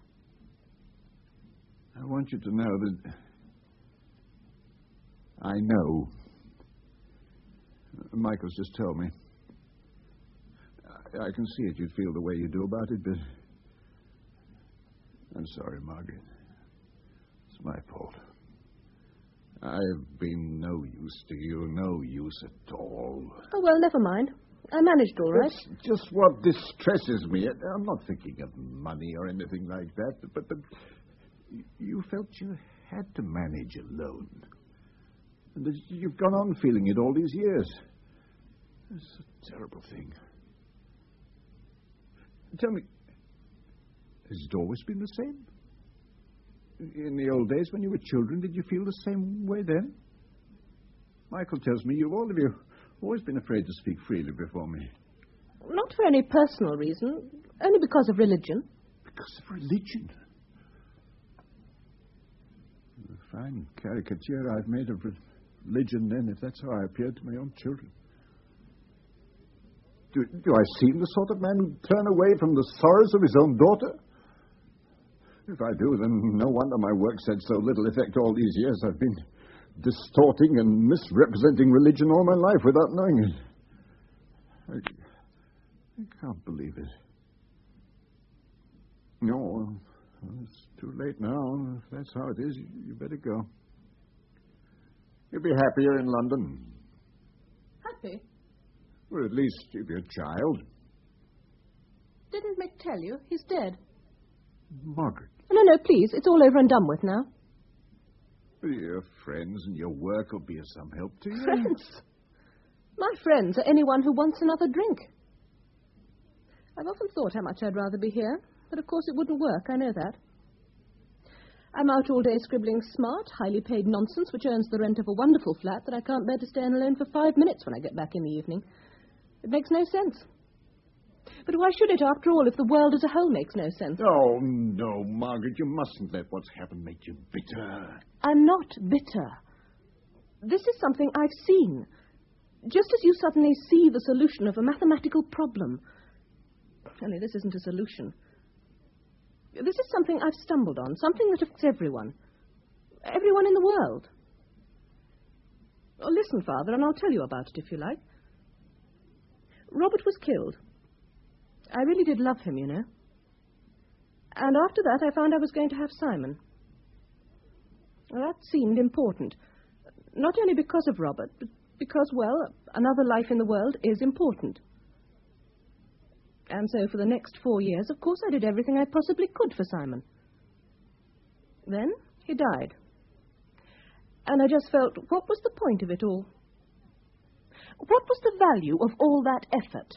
I want you to know that I know. Michael's just told me. I can see it. You feel the way you do about it, but I'm sorry, Margaret. It's my fault. I've been no use to you, no use at all. Oh, well, never mind. I managed all right. That's just what distresses me. I'm not thinking of money or anything like that, but you felt you had to manage alone. And that you've gone on feeling it all these years. It's a terrible thing. Tell me, has it always been the same? In the old days when you were children, did you feel the same way then? Michael tells me all of you always been afraid to speak freely before me. Not for any personal reason, only because of religion. Because of religion? A fine caricature I've made of religion then, if that's how I appeared to my own children. Do I seem the sort of man who'd turn away from the sorrows of his own daughter? If I do, then no wonder my work's had so little effect all these years. I've been distorting and misrepresenting religion all my life without knowing it. I can't believe it. No, well, it's too late now. If that's how it is, you better go. You'll be happier in London. Happy? Or at least if your child. Didn't Mick tell you? He's dead. Margaret. No, please. It's all over and done with now. Your friends and your work will be of some help to you. Friends? My friends are anyone who wants another drink. I've often thought how much I'd rather be here, but of course it wouldn't work, I know that. I'm out all day scribbling smart, highly paid nonsense which earns the rent of a wonderful flat that I can't bear to stay in alone for 5 minutes when I get back in the evening. It makes no sense. But why should it, after all, if the world as a whole makes no sense? Oh, no, Margaret, you mustn't let what's happened make you bitter. I'm not bitter. This is something I've seen. Just as you suddenly see the solution of a mathematical problem. Only this isn't a solution. This is something I've stumbled on, something that affects everyone. Everyone in the world. Oh, listen, Father, and I'll tell you about it if you like. Robert was killed. I really did love him, you know. And after that, I found I was going to have Simon. Well, that seemed important. Not only because of Robert, but because, well, another life in the world is important. And so for the next 4 years, of course, I did everything I possibly could for Simon. Then he died. And I just felt, what was the point of it all? What was the value of all that effort?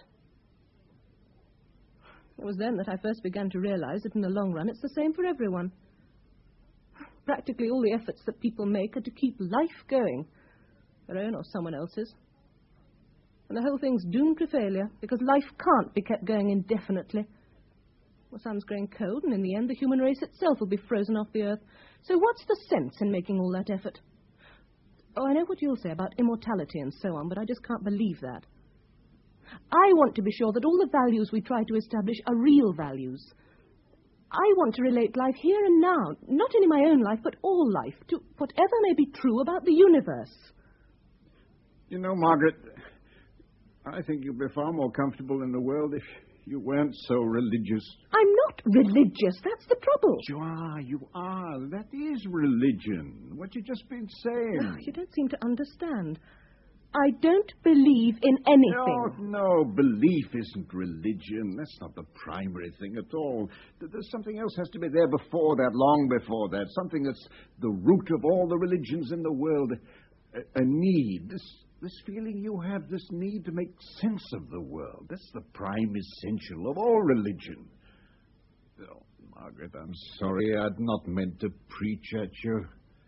It was then that I first began to realize that in the long run it's the same for everyone. Practically all the efforts that people make are to keep life going, their own or someone else's. And the whole thing's doomed to failure, because life can't be kept going indefinitely. The sun's growing cold, and in the end the human race itself will be frozen off the earth. So what's the sense in making all that effort? Oh, I know what you'll say about immortality and so on, but I just can't believe that. I want to be sure that all the values we try to establish are real values. I want to relate life here and now, not only my own life, but all life, to whatever may be true about the universe. You know, Margaret, I think you'd be far more comfortable in the world if you weren't so religious. I'm not religious. That's the trouble. You are. That is religion. What you've just been saying. Oh, you don't seem to understand. I don't believe in anything. No, belief isn't religion. That's not the primary thing at all. There's something else has to be there before that, long before that. Something that's the root of all the religions in the world. A need. This feeling you have, this need to make sense of the world. That's the prime essential of all religion. Oh, Margaret, I'm sorry. I'd not meant to preach at you.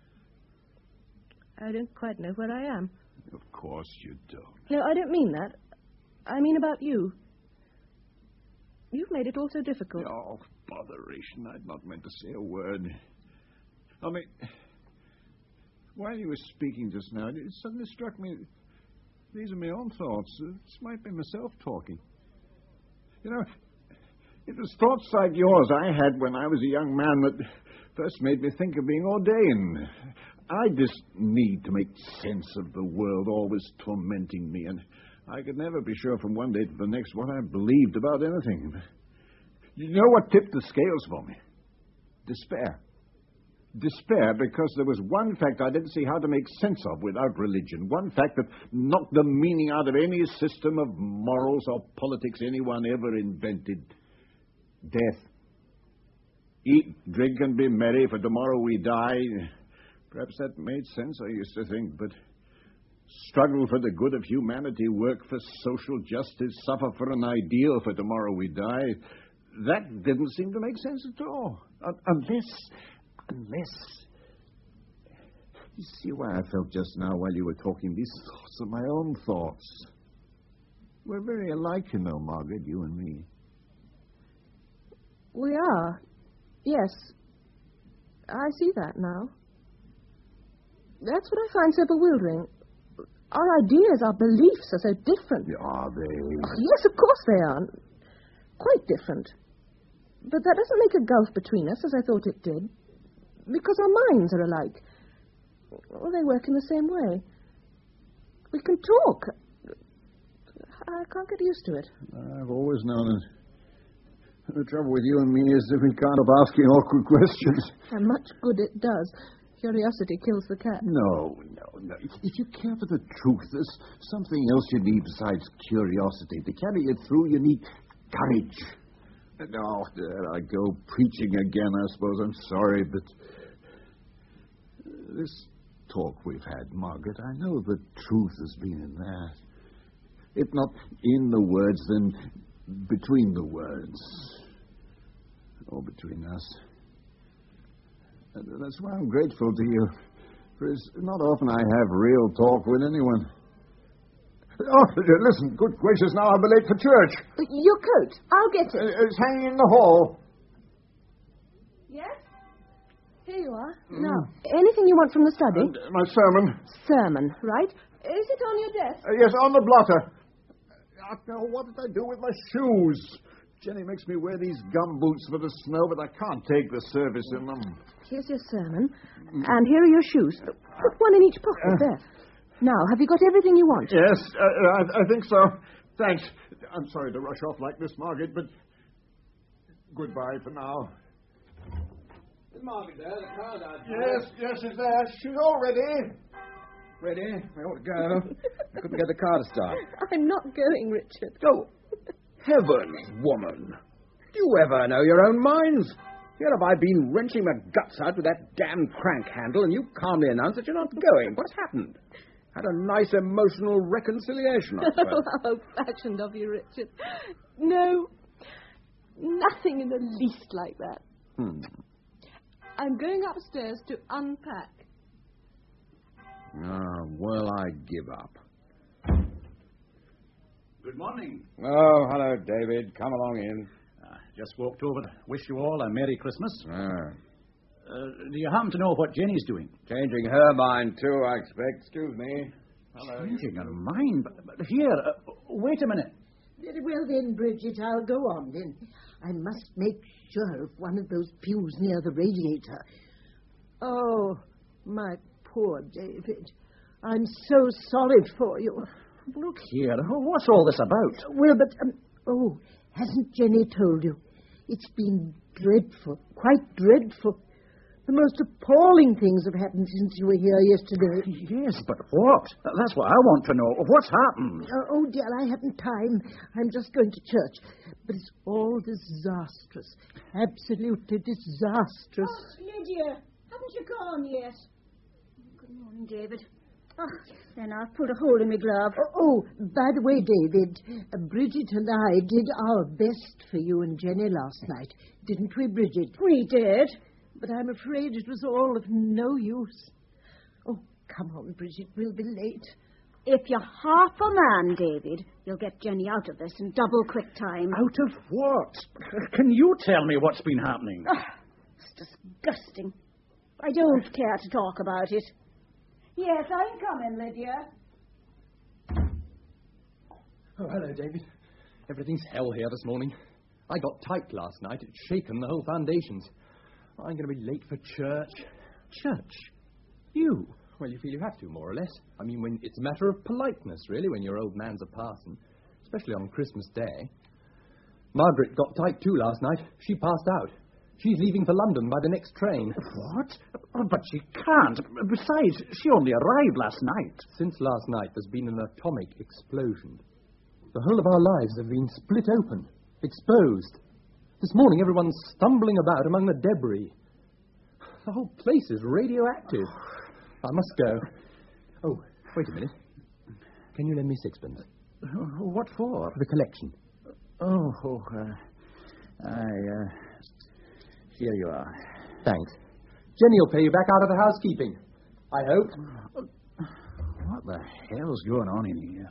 I don't quite know where I am. Of course you don't. No, I don't mean that. I mean about you. You've made it all so difficult. Oh, botheration. I'd not meant to say a word. I mean, while you were speaking just now, it suddenly struck me, these are my own thoughts. This might be myself talking. You know, it was thoughts like yours I had when I was a young man that first made me think of being ordained. I just need to make sense of the world always tormenting me, and I could never be sure from one day to the next what I believed about anything. You know what tipped the scales for me? Despair. despair because there was one fact I didn't see how to make sense of without religion. One fact that knocked the meaning out of any system of morals or politics anyone ever invented. Death. Eat, drink, and be merry, for tomorrow we die. Perhaps that made sense, I used to think, but struggle for the good of humanity, work for social justice, suffer for an ideal, for tomorrow we die, that didn't seem to make sense at all. Unless... You see why I felt just now while you were talking? These thoughts are my own thoughts. We're very alike, you know, Margaret, you and me. We are. Yes. I see that now. That's what I find so bewildering. Our ideas, our beliefs are so different. Are they? Yes, of course they are. Quite different. But that doesn't make a gulf between us, as I thought it did. Because our minds are alike. Well, they work in the same way. We can talk. I can't get used to it. I've always known it. The trouble with you and me is that we can't stop asking awkward questions. And much good it does. Curiosity kills the cat. No. If you care for the truth, there's something else you need besides curiosity. To carry it through, you need courage. Oh, there I go, preaching again, I suppose. I'm sorry, but this talk we've had, Margaret, I know the truth has been in that. If not in the words, then between the words. Or between us. That's why I'm grateful to you. For it's not often I have real talk with anyone. Oh, listen, good gracious, now I'll be late for church. Your coat. I'll get it. It's hanging in the hall. Yes? Here you are. Now, anything you want from the study? My sermon. Sermon, right? Is it on your desk? Yes, on the blotter. Now, what did I do with my shoes? Jenny makes me wear these gum boots for the snow, but I can't take the service in them. Here's your sermon, and here are your shoes. Put one in each pocket, there. Now, have you got everything you want? Yes, I think so. Thanks. I'm sorry to rush off like this, Margaret, but goodbye for now. Is Margaret there? The car's out. Yes, she's there. She's all ready. Ready? I ought to go. I couldn't get the car to start. I'm not going, Richard. Oh, heavens, woman. Do you ever know your own minds? Here have I been wrenching my guts out with that damn crank handle, and you calmly announce that you're not going. What's happened? Had a nice emotional reconciliation, I suppose. Oh, how old-fashioned of you, Richard. No, nothing in the least like that. I'm going upstairs to unpack. Well, I give up. Good morning. Oh, hello, David. Come along in. Just walked over to wish you all a Merry Christmas. Do you happen to know what Jenny's doing? Changing her mind, too, I expect. Excuse me. Hello. Changing her mind? But here, wait a minute. Very well then, Bridget, I'll go on then. I must make sure of one of those pews near the radiator. Oh, my poor David. I'm so sorry for you. Look here, what's all this about? Well, but, hasn't Jenny told you? It's been dreadful, quite dreadful. The most appalling things have happened since you were here yesterday. Yes, but what? That's what I want to know. What's happened? Oh, dear, I haven't time. I'm just going to church. But it's all disastrous. Absolutely disastrous. Oh, Lydia, haven't you gone yet? Good morning, David. Oh, then I've pulled a hole in my glove. Oh, by the way, David, Bridget and I did our best for you and Jenny last night. Didn't we, Bridget? We did. But I'm afraid it was all of no use. Oh, come on, Bridget, we'll be late. If you're half a man, David, you'll get Jenny out of this in double quick time. Out of what? Can you tell me what's been happening? Oh, it's disgusting. I don't care to talk about it. Yes, I'm coming, Lydia. Oh, hello, David. Everything's hell here this morning. I got tight last night. It's shaken the whole foundations. I'm going to be late for church. Church? You? Well, you feel you have to, more or less. I mean, when it's a matter of politeness, really, when your old man's a parson. Especially on Christmas Day. Margaret got tight, too, last night. She passed out. She's leaving for London by the next train. What? Oh, but she can't. Besides, she only arrived last night. Since last night, there's been an atomic explosion. The whole of our lives have been split open, exposed. This morning, everyone's stumbling about among the debris. The whole place is radioactive. I must go. Oh, wait a minute. Can you lend me sixpence? What for? The collection. Here you are. Thanks. Jenny will pay you back out of the housekeeping, I hope. What the hell's going on in here?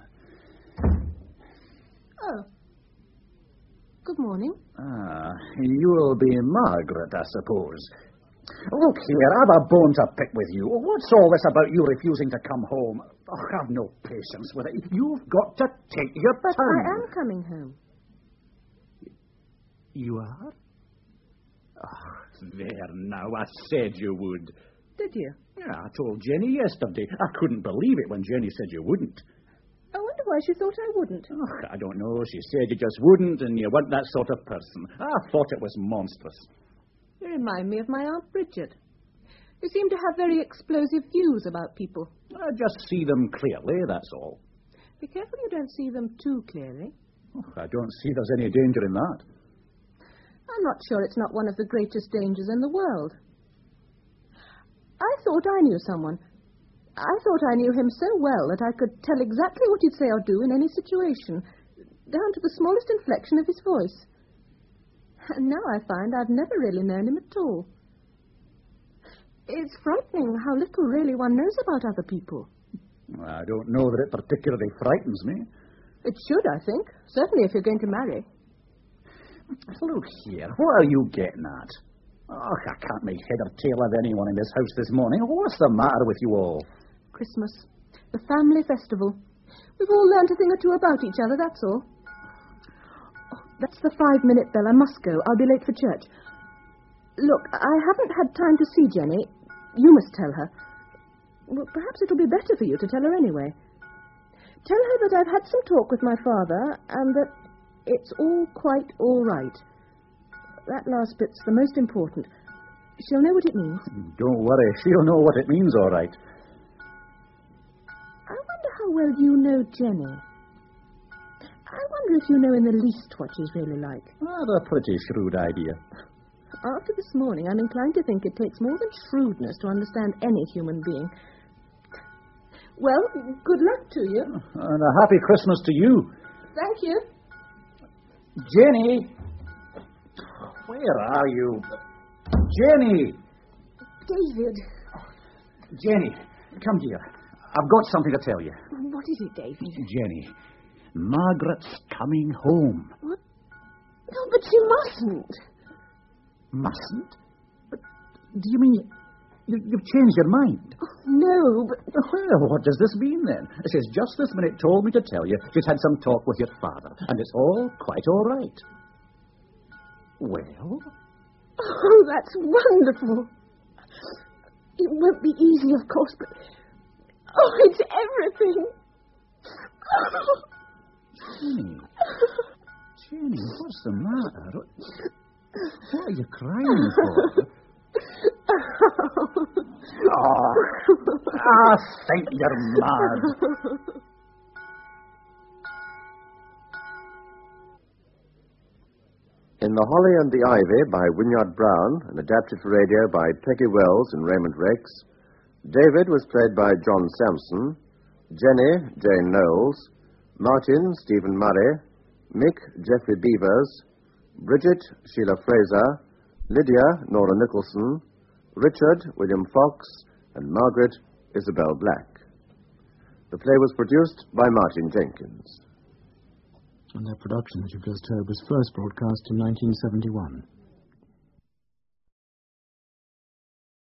Oh. Good morning. You'll be Margaret, I suppose. Look here, I've a bone to pick with you. What's all this about you refusing to come home? Oh, have no patience with it. You've got to take your But time. I am coming home. You are? Oh, there now, I said you would. Did you? Yeah, I told Jenny yesterday. I couldn't believe it when Jenny said you wouldn't. I wonder why she thought I wouldn't. Oh, I don't know. She said you just wouldn't, and you weren't that sort of person. I thought it was monstrous. You remind me of my Aunt Bridget. You seem to have very explosive views about people. I just see them clearly, that's all. Be careful you don't see them too clearly. Oh, I don't see there's any danger in that. I'm not sure it's not one of the greatest dangers in the world. I thought I knew someone. I thought I knew him so well that I could tell exactly what he'd say or do in any situation, down to the smallest inflection of his voice. And now I find I've never really known him at all. It's frightening how little really one knows about other people. I don't know that it particularly frightens me. It should, I think. Certainly if you're going to marry. Look here, what are you getting at? Oh, I can't make head or tail of anyone in this house this morning. What's the matter with you all? Christmas. The family festival. We've all learned a thing or two about each other, that's all. Oh, that's the 5-minute bell. I must go. I'll be late for church. Look, I haven't had time to see Jenny. You must tell her. Well, perhaps it'll be better for you to tell her anyway. Tell her that I've had some talk with my father and that it's all quite all right. That last bit's the most important. She'll know what it means. Don't worry, she'll know what it means, all right. I wonder how well you know Jenny. I wonder if you know in the least what she's really like. A pretty shrewd idea. After this morning, I'm inclined to think it takes more than shrewdness to understand any human being. Well, good luck to you. And a happy Christmas to you. Thank you. Jenny! Where are you? Jenny! David. Jenny, come here. I've got something to tell you. What is it, David? Jenny, Margaret's coming home. What? No, but she mustn't. Mustn't? But do you mean you've changed your mind? Oh, no, but... Well, what does this mean, then? She's just this minute told me to tell you she's had some talk with your father, and it's all quite all right. Well? Oh, that's wonderful. It won't be easy, of course, but... Oh, it's everything. Jenny, what's the matter? What are you crying for? I think you're mad. In The Holly and the Ivy by Wynyard Brown and adapted for radio by Peggy Wells and Raymond Rex, David was played by John Sampson, Jenny, Jane Knowles, Martin, Stephen Murray, Mick, Geoffrey Beavers, Bridget, Sheila Fraser, Lydia, Nora Nicholson, Richard, William Fox, and Margaret, Isabel Black. The play was produced by Martin Jenkins. And that production that you've just heard was first broadcast in 1971.